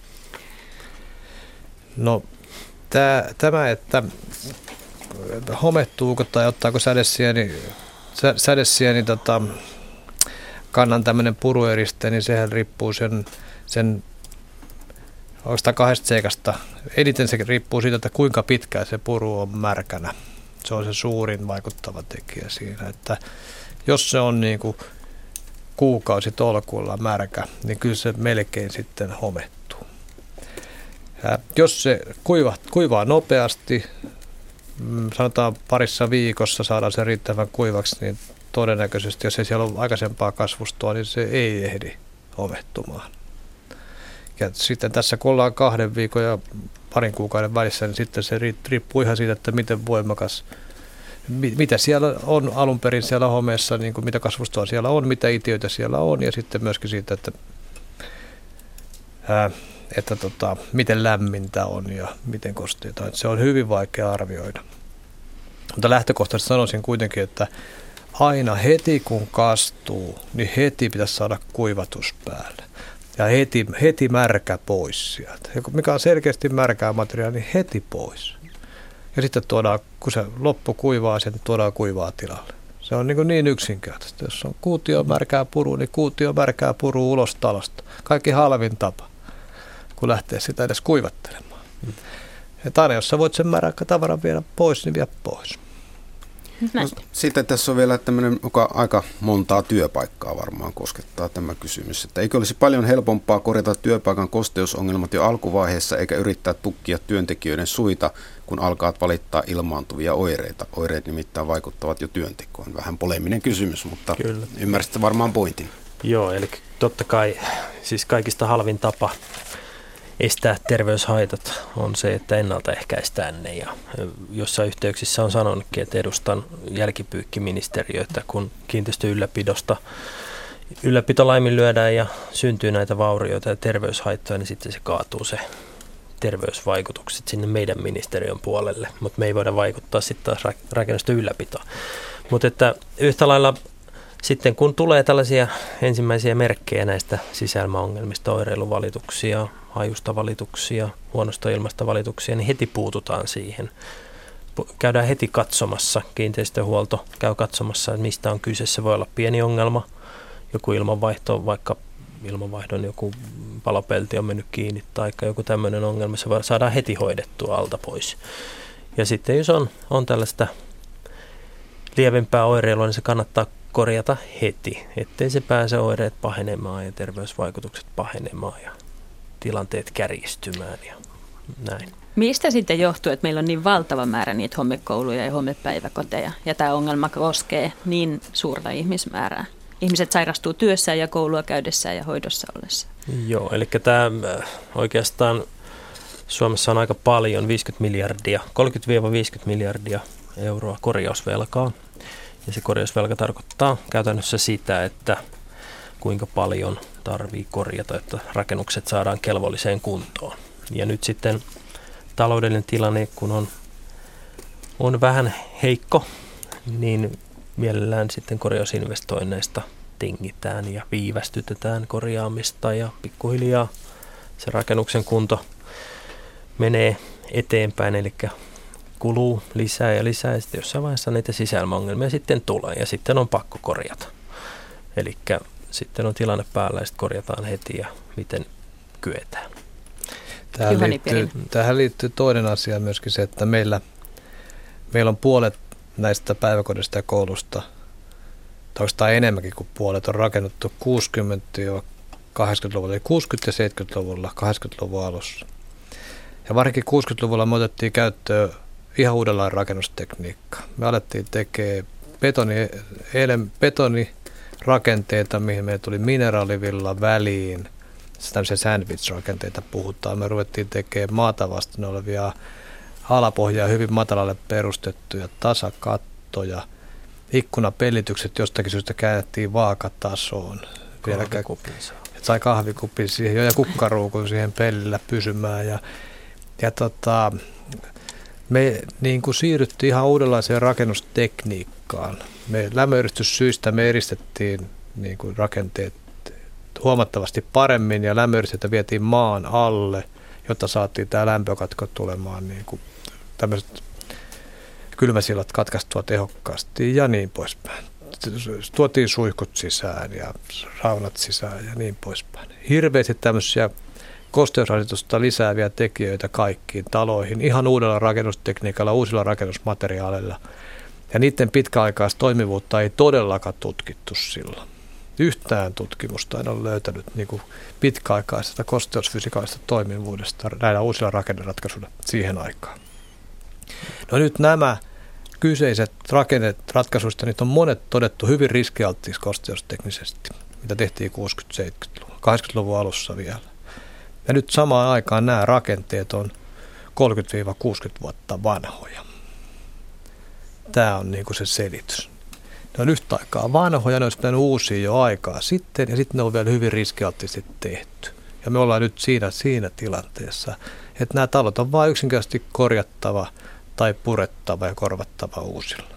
No tää, tämä, että homettuuko tai ottaako sädesieni, sä, sädesieni tota, kannan tämmöinen purueriste, niin sehän riippuu sen, sen oikeastaan kahdesta seikasta. Eniten se riippuu siitä, että kuinka pitkään se puru on märkänä. Se on se suurin vaikuttava tekijä siinä, että jos se on niin kuin kuukausi tolkulla märkä, niin kyllä se melkein sitten homettuu. Ja jos se kuiva, kuivaa nopeasti, sanotaan parissa viikossa saadaan se riittävän kuivaksi, niin todennäköisesti, jos ei siellä ole aikaisempaa kasvustoa, niin se ei ehdi homettumaan. Ja sitten tässä kun ollaan kahden viikon ja parin kuukauden välissä, niin sitten se riippuu ihan siitä, että miten voimakas, mitä siellä on alun perin siellä homeessa, niin kuin mitä kasvustoa siellä on, mitä itiöitä siellä on, ja sitten myöskin siitä, että, ää, että tota, miten lämmintä on ja miten kosteita. Se on hyvin vaikea arvioida. Mutta lähtökohtaisesti sanoisin kuitenkin, että aina heti kun kastuu, niin heti pitäisi saada kuivatus päälle. Ja heti, heti märkä pois sieltä. Ja mikä on selkeästi märkää materiaalia, niin heti pois. Ja sitten tuodaan, kun se loppu kuivaa, sitten tuodaan kuivaa tilalle. Se on niin, niin yksinkertaista. Jos on kuutio märkää puru, niin kuutio märkää puru ulos talosta. Kaikki halvin tapa, kun lähtee sitä edes kuivattelemaan. Ja aina, jos sä voit sen märkä tavaran viedä pois, niin vie pois. No, sitten tässä on vielä tämmöinen, joka aika montaa työpaikkaa varmaan koskettaa tämä kysymys. Että eikö olisi paljon helpompaa korjata työpaikan kosteusongelmat jo alkuvaiheessa eikä yrittää tukkia työntekijöiden suita, kun alkaa valittaa ilmaantuvia oireita. Oireet nimittäin vaikuttavat jo työntekoon. Vähän poleminen kysymys, mutta kyllä. Ymmärsitte varmaan pointin. Joo, eli totta kai siis kaikista halvin tapa estää terveyshaitat on se, että ennaltaehkäistään ne. Ja jossain yhteyksissä on sanonutkin, että edustan jälkipyykkiministeriötä, kun kiinteistön ylläpidosta ylläpito laiminlyödään ja syntyy näitä vaurioita ja terveyshaittoja, niin sitten se kaatuu se terveysvaikutukset sinne meidän ministeriön puolelle, mutta me ei voida vaikuttaa sitten taas rakennusten ylläpitoon. Mutta että yhtä lailla sitten kun tulee tällaisia ensimmäisiä merkkejä näistä sisäilmaongelmista, oireiluvalituksia, hajusta valituksia, huonosta ilmasta valituksia, niin heti puututaan siihen. Käydään heti katsomassa, kiinteistöhuolto käy katsomassa, että mistä on kyse. Se voi olla pieni ongelma, joku ilmanvaihto, vaikka ilmanvaihdon joku palopelti on mennyt kiinni tai joku tämmöinen ongelma, se saadaan heti hoidettua alta pois. Ja sitten jos on, on tällaista lievempää oireilua, niin se kannattaa korjata heti, ettei se pääse oireet pahenemaan ja terveysvaikutukset pahenemaan ja tilanteet kärjistymään ja näin. Mistä sitten johtuu, että meillä on niin valtava määrä niitä homekouluja ja homepäiväkoteja, ja tämä ongelma koskee niin suurta ihmismäärää? Ihmiset sairastuu työssään ja koulua käydessään ja hoidossa ollessa. Joo, eli tämä oikeastaan Suomessa on aika paljon, viisikymmentä miljardia, kolmekymmentä viisikymmentä miljardia euroa korjausvelkaa. Ja se korjausvelka tarkoittaa käytännössä sitä, että kuinka paljon tarvii korjata, että rakennukset saadaan kelvolliseen kuntoon. Ja nyt sitten taloudellinen tilanne, kun on, on vähän heikko, niin mielellään sitten korjausinvestoinneista tingitään ja viivästytetään korjaamista ja pikkuhiljaa se rakennuksen kunto menee eteenpäin, eli kuluu lisää ja lisää ja sitten jossain vaiheessa näitä sisäilmaongelmia sitten tulee ja sitten on pakko korjata. Eli sitten on tilanne päällä ja sitten korjataan heti ja miten kyetään. Tähän liittyy, tähän liittyy toinen asia myöskin se, että meillä, meillä on puolet näistä päiväkodista ja koulusta, tai oikeastaan enemmänkin kuin puolet, on rakennettu kuusikymmentä-kahdeksankymmentäluvulla, eli kuusikymmentä- ja seitsemänkymmentäluvulla, kahdeksankymmentäluvun alussa. Ja varsinkin kuusikymmentäluvulla me otettiin käyttöön ihan uudenlainen rakennustekniikka. Me alettiin tekemään betoni, betonirakenteita, mihin meille tuli mineraalivilla väliin. Tämmöisiä sandwich-rakenteita puhutaan. Me ruvettiin tekemään maata vasten olevia alapohjaa hyvin matalalle perustettuja tasakattoja. Ikkunapellitykset jostakin syystä käännettiin vaakatasoon. Kahvikupin sai kahvikupin siihen ja kukkaruukun siihen pellillä pysymään. Ja, ja tota, me niin kuin siirryttiin ihan uudenlaiseen rakennustekniikkaan. Me lämmöeristyssyistä me eristettiin niin kuin rakenteet huomattavasti paremmin ja lämmöeristeitä vietiin maan alle, jotta saatiin tämä lämpökatko tulemaan niin kuin tämmöiset kylmäsillat katkaistua tehokkaasti ja niin poispäin. Tuotiin suihkut sisään ja saunat sisään ja niin poispäin. Hirveästi tämmöisiä kosteusrasitusta lisääviä tekijöitä kaikkiin taloihin, ihan uudella rakennustekniikalla, uusilla rakennusmateriaaleilla. Ja niiden pitkäaikaista toimivuutta ei todellakaan tutkittu silloin. Yhtään tutkimusta en ole löytänyt niin kuin pitkäaikaisesta kosteusfysikaalisesta toimivuudesta näillä uusilla rakenneratkaisuilla siihen aikaan. No nyt nämä kyseiset rakenneratkaisuista, niitä on monet todettu hyvin riskialttiiksi kosteusteknisesti, mitä tehtiin kuusikymmentä-seitsemänkymmentäluvun, kahdeksankymmentäluvun alussa vielä. Ja nyt samaan aikaan nämä rakenteet on kolmekymmentä-kuusikymmentä vuotta vanhoja. Tämä on niin kuin se selitys. Ne on yhtä aikaa vanhoja, ne olisi pitänyt uusia jo aikaa sitten, ja sitten ne on vielä hyvin riskialttisesti tehty. Ja me ollaan nyt siinä, siinä tilanteessa, että nämä talot on vain yksinkertaisesti korjattava tai purettava ja korvattava uusilla.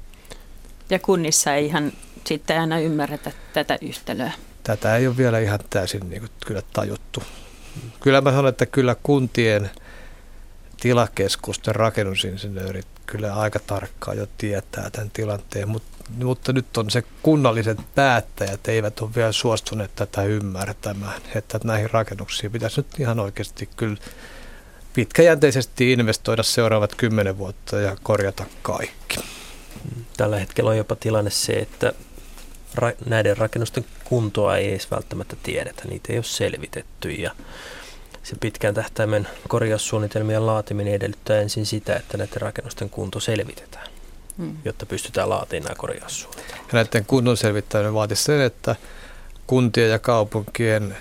Ja kunnissa ei ihan sitten aina ymmärretä tätä yhtälöä. Tätä ei ole vielä ihan täysin niin kuin, kyllä tajuttu. Kyllä mä sanon, että kyllä kuntien tilakeskusten rakennusinsinöörit kyllä aika tarkkaan jo tietää tämän tilanteen, mutta, mutta nyt on se kunnalliset päättäjät eivät ole vielä suostuneet tätä ymmärtämään, että näihin rakennuksiin pitäisi nyt ihan oikeasti kyllä pitkäjänteisesti investoida seuraavat kymmenen vuotta ja korjata kaikki. Tällä hetkellä on jopa tilanne se, että ra- näiden rakennusten kuntoa ei edes välttämättä tiedetä, niitä ei ole selvitetty ja se pitkän tähtäimen korjaussuunnitelmien laatiminen edellyttää ensin sitä, että näiden rakennusten kunto selvitetään, hmm. jotta pystytään laatimaan nämä korjaussuunnitelmat. Ja näiden kunnon selvittäminen vaatisi sen, että kuntien ja kaupunkien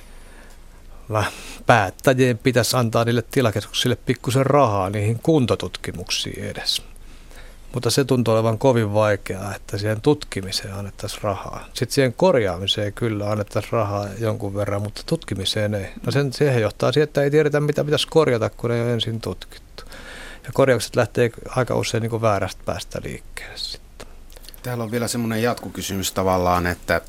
päättäjien pitäisi antaa niille tilakeskuksille pikkusen rahaa niihin kuntotutkimuksiin edes. Mutta se tuntuu olevan kovin vaikeaa, että siihen tutkimiseen annettaisiin rahaa. Sitten siihen korjaamiseen kyllä annettaisiin rahaa jonkun verran, mutta tutkimiseen ei. No sen, siihen johtaa siihen, että ei tiedetä, mitä pitäisi korjata, kun ei ole ensin tutkittu. Ja korjaukset lähtee aika usein niin kuin väärästä päästä liikkeelle sitten. Täällä on vielä semmoinen jatkokysymys tavallaan, että,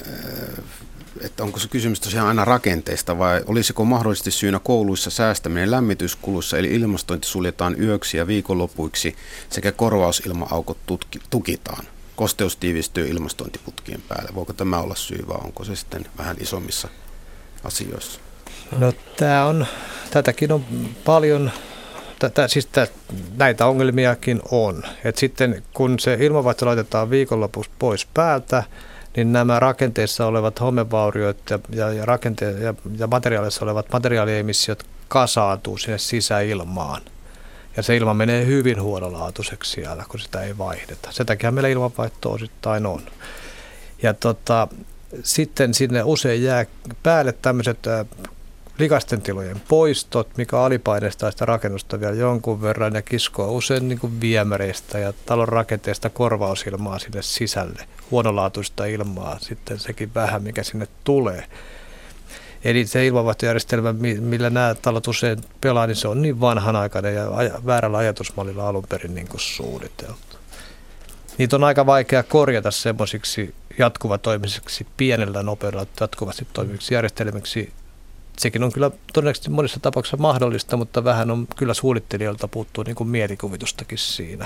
että onko se kysymys tosiaan aina rakenteista vai olisiko mahdollisesti syynä kouluissa säästäminen lämmityskuluissa, eli ilmastointi suljetaan yöksi ja viikonlopuiksi sekä korvausilma-aukot tutki, tukitaan. Kosteus tiivistyy ilmastointiputkien päälle. Voiko tämä olla syy vai onko se sitten vähän isommissa asioissa? No tämä on, tätäkin on paljon, tätä, siis tä, näitä ongelmiakin on. Et sitten kun se ilmanvaihto laitetaan viikonlopuksi pois päältä, niin nämä rakenteissa olevat homevauriot ja, ja, ja, rakente- ja, ja materiaalissa olevat materiaaliemissiot kasaantuu sinne sisäilmaan. Ja se ilma menee hyvin huonolaatuiseksi siellä, kun sitä ei vaihdeta. Sen takia meillä ilmanvaihto osittain on. Ja tota, sitten sinne usein jää päälle tämmöiset ä, likaisten tilojen poistot, mikä alipaineistaa sitä rakennusta vielä jonkun verran ja kiskoo usein niin kuin viemäreistä ja talon rakenteesta korvausilmaa sinne sisälle. Huonolaatuista ilmaa sitten sekin vähän, mikä sinne tulee. Eli se ilmanvaihtojärjestelmä, millä nämä talot usein pelaa, niin se on niin vanhanaikainen ja väärällä ajatusmallilla alun perin niin kuin suunniteltu. Niitä on aika vaikea korjata semmoisiksi jatkuvatoimisiksi, pienellä nopeudella jatkuvasti toimiviksi järjestelmiksi. Sekin on kyllä todennäköisesti monissa tapauksissa mahdollista, mutta vähän on kyllä suunnittelijoilta puuttuu niin kuin mielikuvitustakin siinä.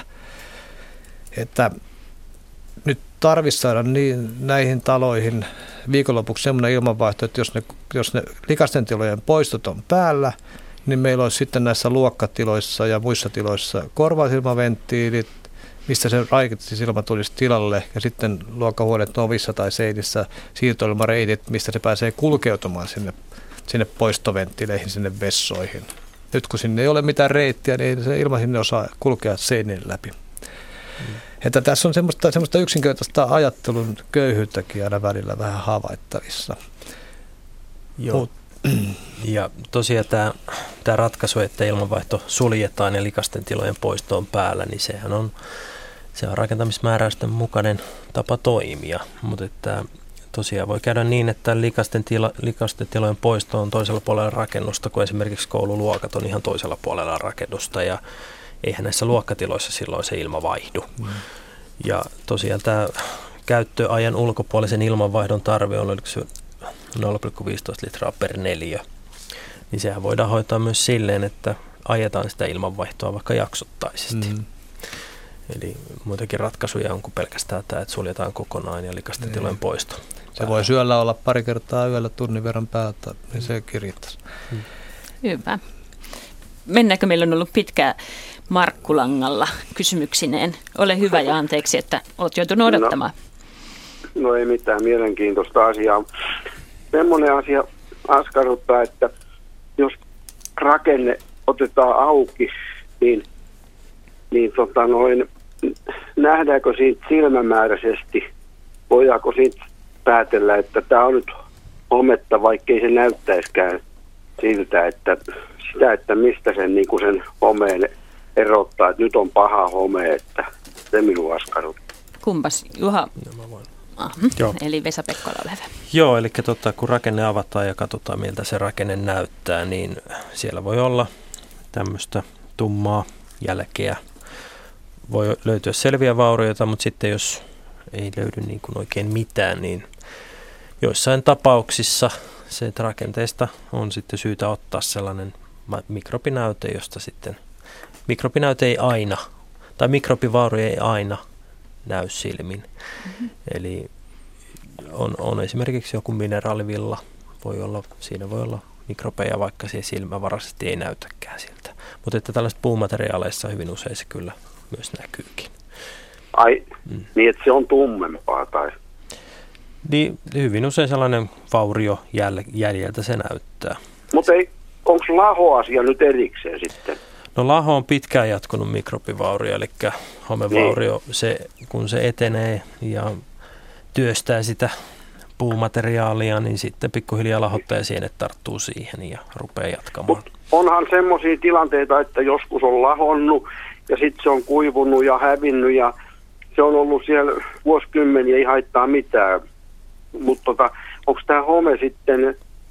Että nyt tarvitsisi saada niin, näihin taloihin viikonlopuksi semmoinen ilmanvaihto, että jos ne, jos ne likaisten tilojen poistot on päällä, niin meillä olisi sitten näissä luokkatiloissa ja muissa tiloissa korvausilmaventtiilit, mistä se raikatisilma tulisi tilalle, ja sitten luokkahuoneet ovissa tai seinissä siirtoilmareitit, mistä se pääsee kulkeutumaan sinne, sinne poistoventtileihin, sinne vessoihin. Nyt kun sinne ei ole mitään reittiä, niin se ilma sinne osaa kulkea seinien läpi. Mm. Että tässä on semmoista, semmoista yksinkertaista ajattelun köyhyyttäkin aina välillä vähän havaittavissa. Joo. Mut. Ja tosiaan tämä, tämä ratkaisu, että ilmanvaihto suljetaan ja likaisten tilojen poisto on päällä, niin sehän on, se on rakentamismääräysten mukainen tapa toimia. Mutta että tosiaan voi käydä niin, että likaisten, tila, likaisten tilojen poisto on toisella puolella rakennusta, kun esimerkiksi koululuokat on ihan toisella puolella rakennusta ja eihän näissä luokkatiloissa silloin se ilma vaihdu. Mm. Ja tosiaan tämä käyttöajan ulkopuolisen ilmanvaihdon tarve on nolla pilkku viisitoista litraa per neliö. Niin sehän voidaan hoitaa myös silleen, että ajetaan sitä ilmanvaihtoa vaikka jaksottaisesti. Mm. Eli muitakin ratkaisuja on kuin pelkästään tämä, että suljetaan kokonaan ja likaisten tilojen poisto. Se voi syöllä olla pari kertaa yöllä tunnin verran päältä, niin se kirittäisi. Mm. Hyvä. Mennäänkö? Meillä on ollut pitkää Markkulangalla kysymyksineen. Ole hyvä ja anteeksi, että olet joutunut odottamaan. No, no ei mitään mielenkiintoista asiaa. Semmoinen asia askarruttaa, että jos rakenne otetaan auki, niin, niin tota noin, nähdäänkö siitä silmämääräisesti, voidaanko siitä päätellä, että tämä on nyt hometta, vaikkei se näyttäisikään siltä, että sitä, että mistä sen, niin kuin sen homeen erottaa, että nyt on paha home, että se minua askarruttaa. Kumpas, Juha? No, mä voin. Joo. Eli Vesa-Pekkola, ole hyvä. Joo, eli tota, kun rakenne avataan ja katsotaan, miltä se rakenne näyttää, niin siellä voi olla tämmöistä tummaa jälkeä. Voi löytyä selviä vaurioita, mutta sitten jos ei löydy niin kuin oikein mitään, niin joissain tapauksissa se rakenteesta on sitten syytä ottaa sellainen mikrobinäyte, josta sitten mikrobinäyte ei aina, tai mikrobivaurio ei aina näy silmin. Mm-hmm. Eli on, on esimerkiksi joku mineraalivilla, voi olla, siinä voi olla mikrobeja, vaikka se silmävaraisesti ei näytäkään siltä. Mutta että tällaiset puumateriaaleissa hyvin usein se kyllä myös näkyykin. Ai, mm. niin että se on tummempaa tai? Niin, hyvin usein sellainen vaurio jäl, jäljeltä se näyttää. Mutta onko lahoasia nyt erikseen sitten? No laho on pitkään jatkunut mikrobivaurio, eli homevaurio, niin. se, kun se etenee ja työstää sitä puumateriaalia, niin sitten pikkuhiljaa lahottajasienet tarttuu siihen ja rupeaa jatkamaan. Mut onhan semmoisia tilanteita, että joskus on lahonnut ja sitten se on kuivunut ja hävinnyt ja se on ollut siellä vuosikymmeniä, ei haittaa mitään. Mutta tota, onko tämä home sitten,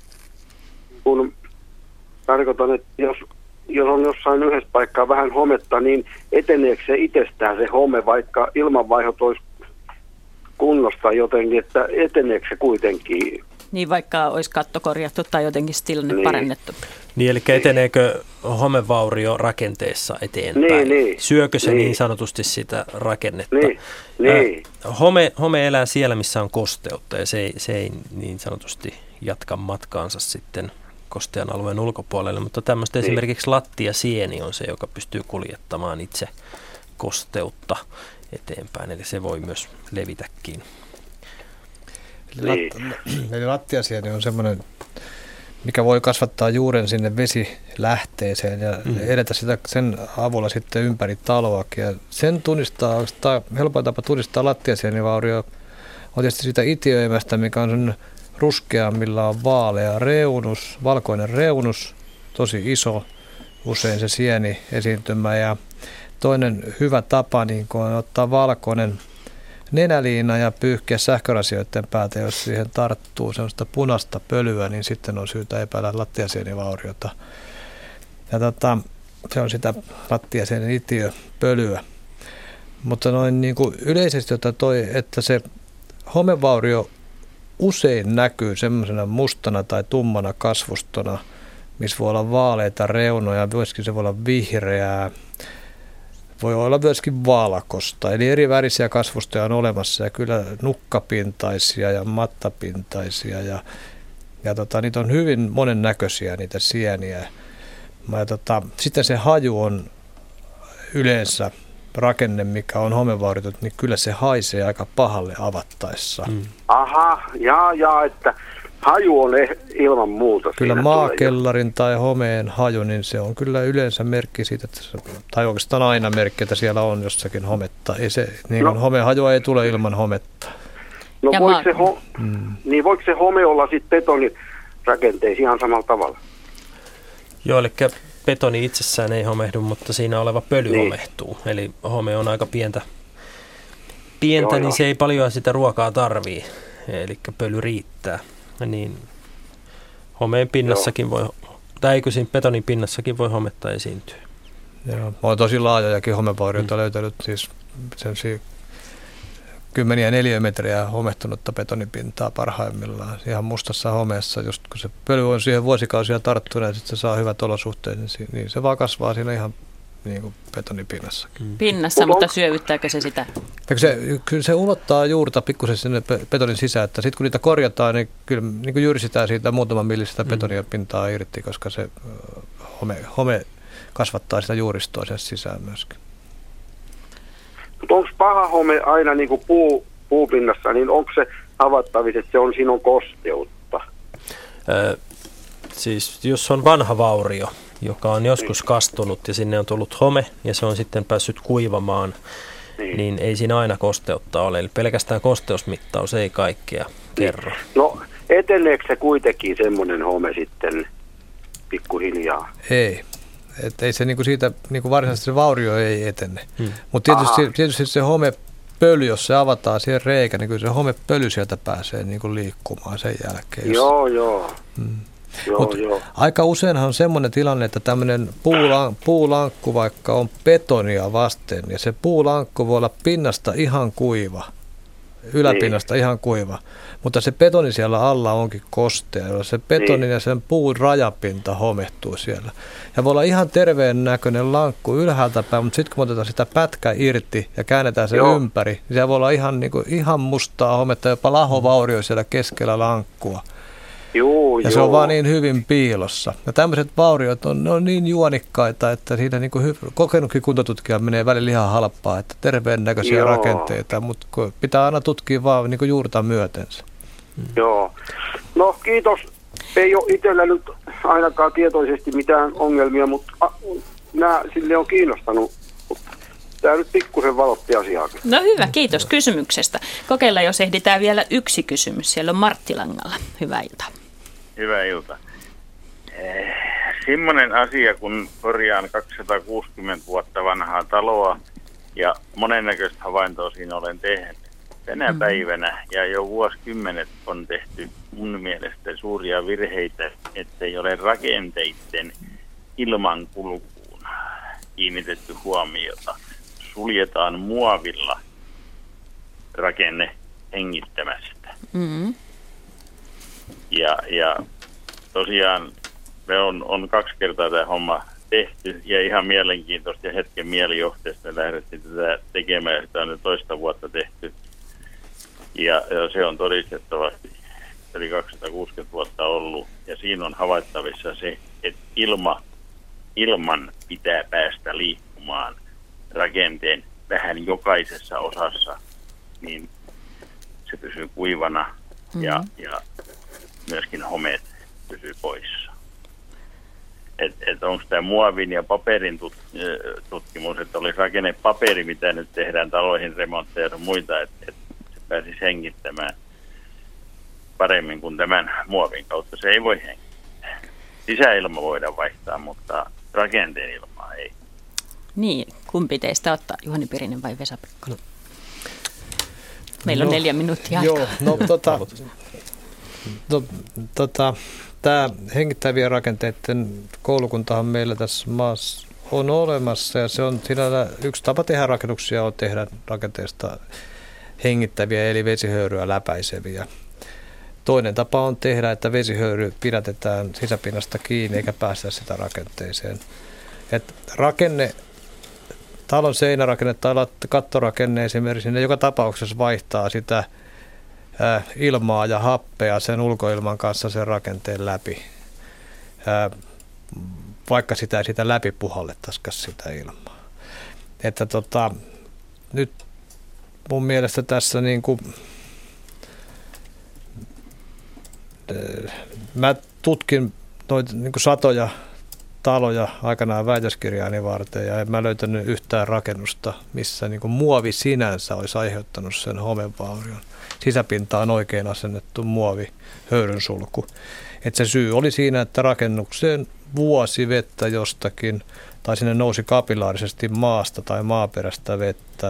kun tarkoitan, että jos, jos on jossain yhdessä paikkaa vähän hometta, niin eteneekö se itsestään se home, vaikka ilmanvaihot olisi kunnosta jotenkin, että eteneekö se kuitenkin? Niin, vaikka olisi katto korjattu tai jotenkin tilanne niin. parannettu. Niin, eli eteneekö homevaurio rakenteessa eteenpäin? Niin, niin. Syökö se niin. niin sanotusti sitä rakennetta? Niin, niin. Äh, home, home elää siellä, missä on kosteutta, ja se ei, se ei niin sanotusti jatka matkaansa sitten kostean alueen ulkopuolelle, mutta tämmöistä niin. esimerkiksi lattiasieni on se, joka pystyy kuljettamaan itse kosteutta eteenpäin, eli se voi myös levitäkin. Eli, niin. lat, eli lattiasieni on semmoinen mikä voi kasvattaa juuren sinne vesilähteeseen ja mm. edetä sitä sen avulla sitten ympäri taloakin. Ja sen tunnistaa, helpoin tapa tunnistaa lattiasienivaurio on tietysti sitä itiöimästä, mikä on sen ruskea, millä on vaalea reunus, valkoinen reunus, tosi iso, usein se sieni esiintymä. Ja toinen hyvä tapa niin on ottaa valkoinen nenäliina ja pyyhkiä sähkörasioiden päältä, jos siihen tarttuu sellaista punaista pölyä, niin sitten on syytä epäillä lattiasienivauriota. Ja tota, se on sitä lattiasienen itiöpölyä. Mutta noin niin kuin yleisesti jota toi, että se homevaurio usein näkyy semmoisena mustana tai tummana kasvustona, missä voi olla vaaleita reunoja, myöskin se voi olla vihreää, voi olla myöskin valkoista, eli eri värisiä kasvustoja on olemassa ja kyllä nukkapintaisia ja mattapintaisia ja, ja tota, niitä on hyvin monennäköisiä niitä sieniä. Ja tota, sitten se haju on yleensä rakenne, mikä on homevauriotut, niin kyllä se haisee aika pahalle avattaessa. Mm. Aha, jaa, jaa, että haju on ilman muuta. Kyllä maakellarin tai homeen haju, niin se on kyllä yleensä merkki siitä, että se, tai oikeastaan aina merkki, että siellä on jossakin hometta. Ei se, niin no. Homehaju ei tule ilman hometta. No voiko se, ho- mm. niin voiko se home olla sitten betonirakenteissa ihan samalla tavalla? Joo, eli betoni itsessään ei homehdu, mutta siinä oleva pöly niin homehtuu. Eli home on aika pientä, pientä joo, niin joo. Se ei paljon sitä ruokaa tarvii, eli pöly riittää. Niin homeen pinnassakin voi, tai eikö siinä betonin pinnassakin voi hometta esiintyä. Joo, on tosi laajojakin homevaurioita mm. löytänyt, siis sellaisia kymmeniä neliömetriä homehtunutta betonipintaa parhaimmillaan ihan mustassa homeessa, just kun se pöly on siihen vuosikausia tarttunut ja sitten se saa hyvät olosuhteet, niin, niin se vaan kasvaa siinä ihan niin kuin betonipinnassakin. Mm. Pinnassa, mutta syövyttääkö se sitä? Se, kyllä se ulottaa juurta pikkusen sinne betonin sisään, että sitten kun niitä korjataan, niin kyllä niin kuin jyrsitään siitä muutaman millistä betonia pintaa irti, koska se home, home kasvattaa sitä juuristoa sen sisään myöskin. Mutta onko paha home aina niin kuin puu, puupinnassa, niin onko se havaittavissa, että se on, siinä on kosteutta? Ö, siis jos on vanha vaurio, joka on joskus kastunut ja sinne on tullut home ja se on sitten päässyt kuivamaan, niin, niin ei siinä aina kosteutta ole. Eli pelkästään kosteusmittaus ei kaikkea kerro. No eteneekö se kuitenkin semmoinen home sitten pikkuhiljaa? Ei. Että ei se niinku siitä niinku varsinaisesti se vaurio ei etene. Hmm. Mutta tietysti, tietysti se homepöly, jos se avataan siihen reikä, niin kyllä se homepöly sieltä pääsee niinku liikkumaan sen jälkeen. Joo, joo. Hmm. Joo, Mut joo. Aika useinhan on semmoinen tilanne, että tämmöinen puulan, puulankku vaikka on betonia vasten, ja se puulankku voi olla pinnasta ihan kuiva, yläpinnasta niin ihan kuiva, mutta se betoni siellä alla onkin kostea, jolla se betonin niin ja sen puun rajapinta homehtuu siellä. Ja voi olla ihan terveen näköinen lankku ylhäältä päin, mutta sitten kun otetaan sitä pätkää irti ja käännetään se joo ympäri, niin se voi olla ihan, niin kuin, ihan mustaa hometta, jopa lahovaurio siellä keskellä lankkua. Joo, ja se on vaan niin hyvin piilossa. Ja tämmöiset vauriot on, ne on niin juonikkaita, että siinä niin kuin hy- kokenutkin kuntotutkija menee välillä ihan halpaa, että terveen näköisiä joo rakenteita, mutta pitää aina tutkia vaan niin kuin juurta myötensä. Hmm. Joo. No kiitos. Ei ole itsellä nyt ainakaan tietoisesti mitään ongelmia, mutta a, nämä sille on kiinnostanut. Tämä nyt pikkusen valotti asiaakin. No hyvä, kiitos kysymyksestä. Kokeilla, jos ehditään vielä yksi kysymys. Siellä on Martti Langalla. Hyvää iltaa. Hyvää iltaa. Eh, semmoinen asia, kun korjaan kaksisataakuusikymmentä vuotta vanhaa taloa ja monennäköistä havaintoa siinä olen tehnyt. Tänä mm-hmm. päivänä ja jo vuosikymmenet on tehty mun mielestä suuria virheitä, ettei ole rakenteiden ilmankulkuun kiinnitetty huomiota. Suljetaan muovilla rakenne hengittämästä. Mm-hmm. Ja, ja tosiaan me on, on kaksi kertaa tämä homma tehty ja ihan mielenkiintoista ja hetken mielijohteesta lähdettiin tätä tekemään. Sitä on nyt toista vuotta tehty ja, ja se on todistettavasti eli kaksisataakuusikymmentä vuotta ollut ja siinä on havaittavissa se, että ilma, ilman pitää päästä liikkumaan rakenteen vähän jokaisessa osassa, niin se pysyy kuivana mm-hmm. ja, ja myöskin homeet pysyy poissa. Että et onko tämä muovin ja paperin tut, tutkimus, että olisi rakennepaperi, mitä nyt tehdään taloihin, remontteja ja muita, että et se pääsisi hengittämään paremmin kuin tämän muovin kautta. Se ei voi hengittää. Sisäilma voidaan vaihtaa, mutta rakenteen ilmaa ei. Niin, kumpi teistä ottaa, Juhani Pirinen vai Vesa-Pekka? No. Meillä on no, neljä minuuttia aikaa. Joo, no tota, no, tota, tämä hengittävien rakenteiden koulukuntahan meillä tässä maassa on olemassa ja se on siinä yksi tapa tehdä rakennuksia on tehdä rakenteesta hengittäviä eli vesihöyryä läpäiseviä. Toinen tapa on tehdä, että vesihöyry pidätetään sisäpinnasta kiinni eikä päästä sitä rakenteeseen. Et rakenne, talon seinärakenne tai kattorakenne esimerkiksi, ne joka tapauksessa vaihtaa sitä ää, ilmaa ja happea sen ulkoilman kanssa sen rakenteen läpi, ää, vaikka sitä ei sitä läpi puhallettaisikaan sitä ilmaa. Että tota, nyt mun mielestä tässä niin kuin mä tutkin noita niin kuin satoja taloja aikanaan väitöskirjaani varten ja en mä löytänyt yhtään rakennusta, missä niin kuin muovi sinänsä olisi aiheuttanut sen homevaurion. Sisäpintaan oikein asennettu muovi, höyrynsulku. Et se syy oli siinä, että rakennukseen vuosi vettä jostakin tai sinne nousi kapillaarisesti maasta tai maaperästä vettä.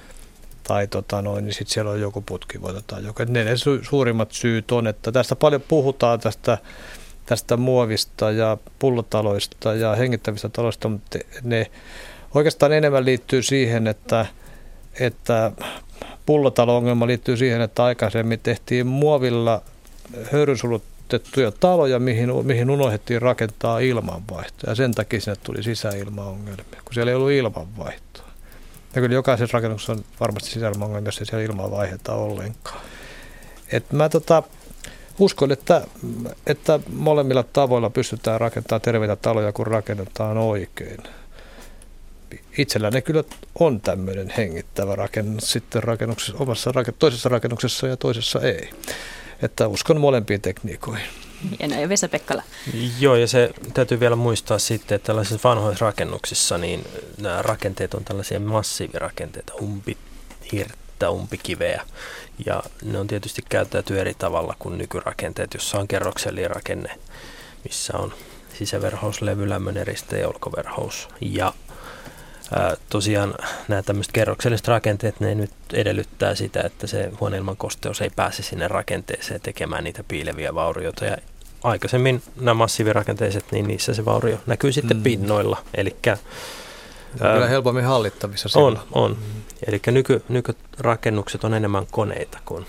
Tai tota noin, niin sitten siellä on joku putkivoita tai joku. Ne, ne suurimmat syyt on, että tästä paljon puhutaan tästä, tästä muovista ja pullotaloista ja hengittävistä taloista, mutta ne oikeastaan enemmän liittyy siihen, että, että pullotalo-ongelma liittyy siihen, että aikaisemmin tehtiin muovilla höyrysulutettuja taloja, mihin, mihin unohdettiin rakentaa ilmanvaihtoa ja sen takia sinne tuli sisäilmaongelmia, kun siellä ei ollut ilmanvaihtoa. Ja kyllä jokaisessa rakennuksessa on varmasti sisäilmaongelmia, jos ei siellä ilmaa vaiheta ollenkaan. Et mä tota, uskon, että, että molemmilla tavoilla pystytään rakentamaan terveitä taloja, kun rakennetaan oikein. Itselläni kyllä on tämmöinen hengittävä rakennus sitten rakennuksessa, omassa toisessa rakennuksessa ja toisessa ei. Että uskon molempiin tekniikoihin. Hienoa. Ja Vesa-Pekkala. Joo, ja se täytyy vielä muistaa sitten, että tällaisissa vanhoissa rakennuksissa niin nämä rakenteet on tällaisia massiivirakenteita, umpihirttä, umpikiveä. Ja ne on tietysti käyttäytyy eri tavalla kuin nykyrakenteet, jossa on kerroksellinen rakenne, missä on sisäverhous, levy, lämmön eriste ja ulkoverhous. Ja ää, tosiaan nämä tämmöiset kerrokselliset rakenteet, ne nyt edellyttää sitä, että se huoneilman kosteus ei pääse sinne rakenteeseen tekemään niitä piileviä vaurioita. Ja aikaisemmin nämä massiivirakenteiset, niin niissä se vaurio näkyy sitten mm. pinnoilla. Elikkä, ää, kyllä helpommin hallittavissa. On, silloin. on. Mm. Eli nyky, nykyrakennukset on enemmän koneita kuin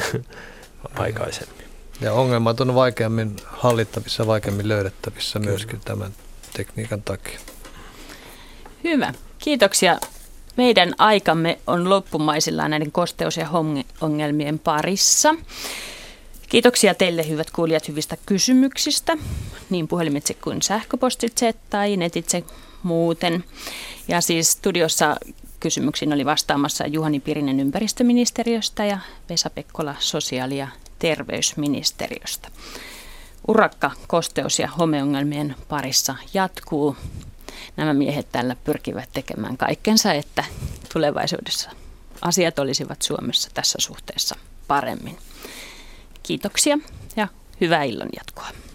aikaisemmin. Ja ongelmat on vaikeammin hallittavissa, vaikeammin löydettävissä kyllä. myöskin tämän tekniikan takia. Hyvä. Kiitoksia. Meidän aikamme on loppumaisillaan näiden kosteus- ja homeongelmien parissa. Kiitoksia teille, hyvät kuulijat, hyvistä kysymyksistä, niin puhelimitse kuin sähköpostitse tai netitse muuten. Ja siis studiossa kysymyksiin oli vastaamassa Juhani Pirinen ympäristöministeriöstä ja Vesa Pekkola sosiaali- ja terveysministeriöstä. Urakka kosteus- ja homeongelmien parissa jatkuu. Nämä miehet tällä pyrkivät tekemään kaikkensa, että tulevaisuudessa asiat olisivat Suomessa tässä suhteessa paremmin. Kiitoksia ja hyvää illan jatkoa.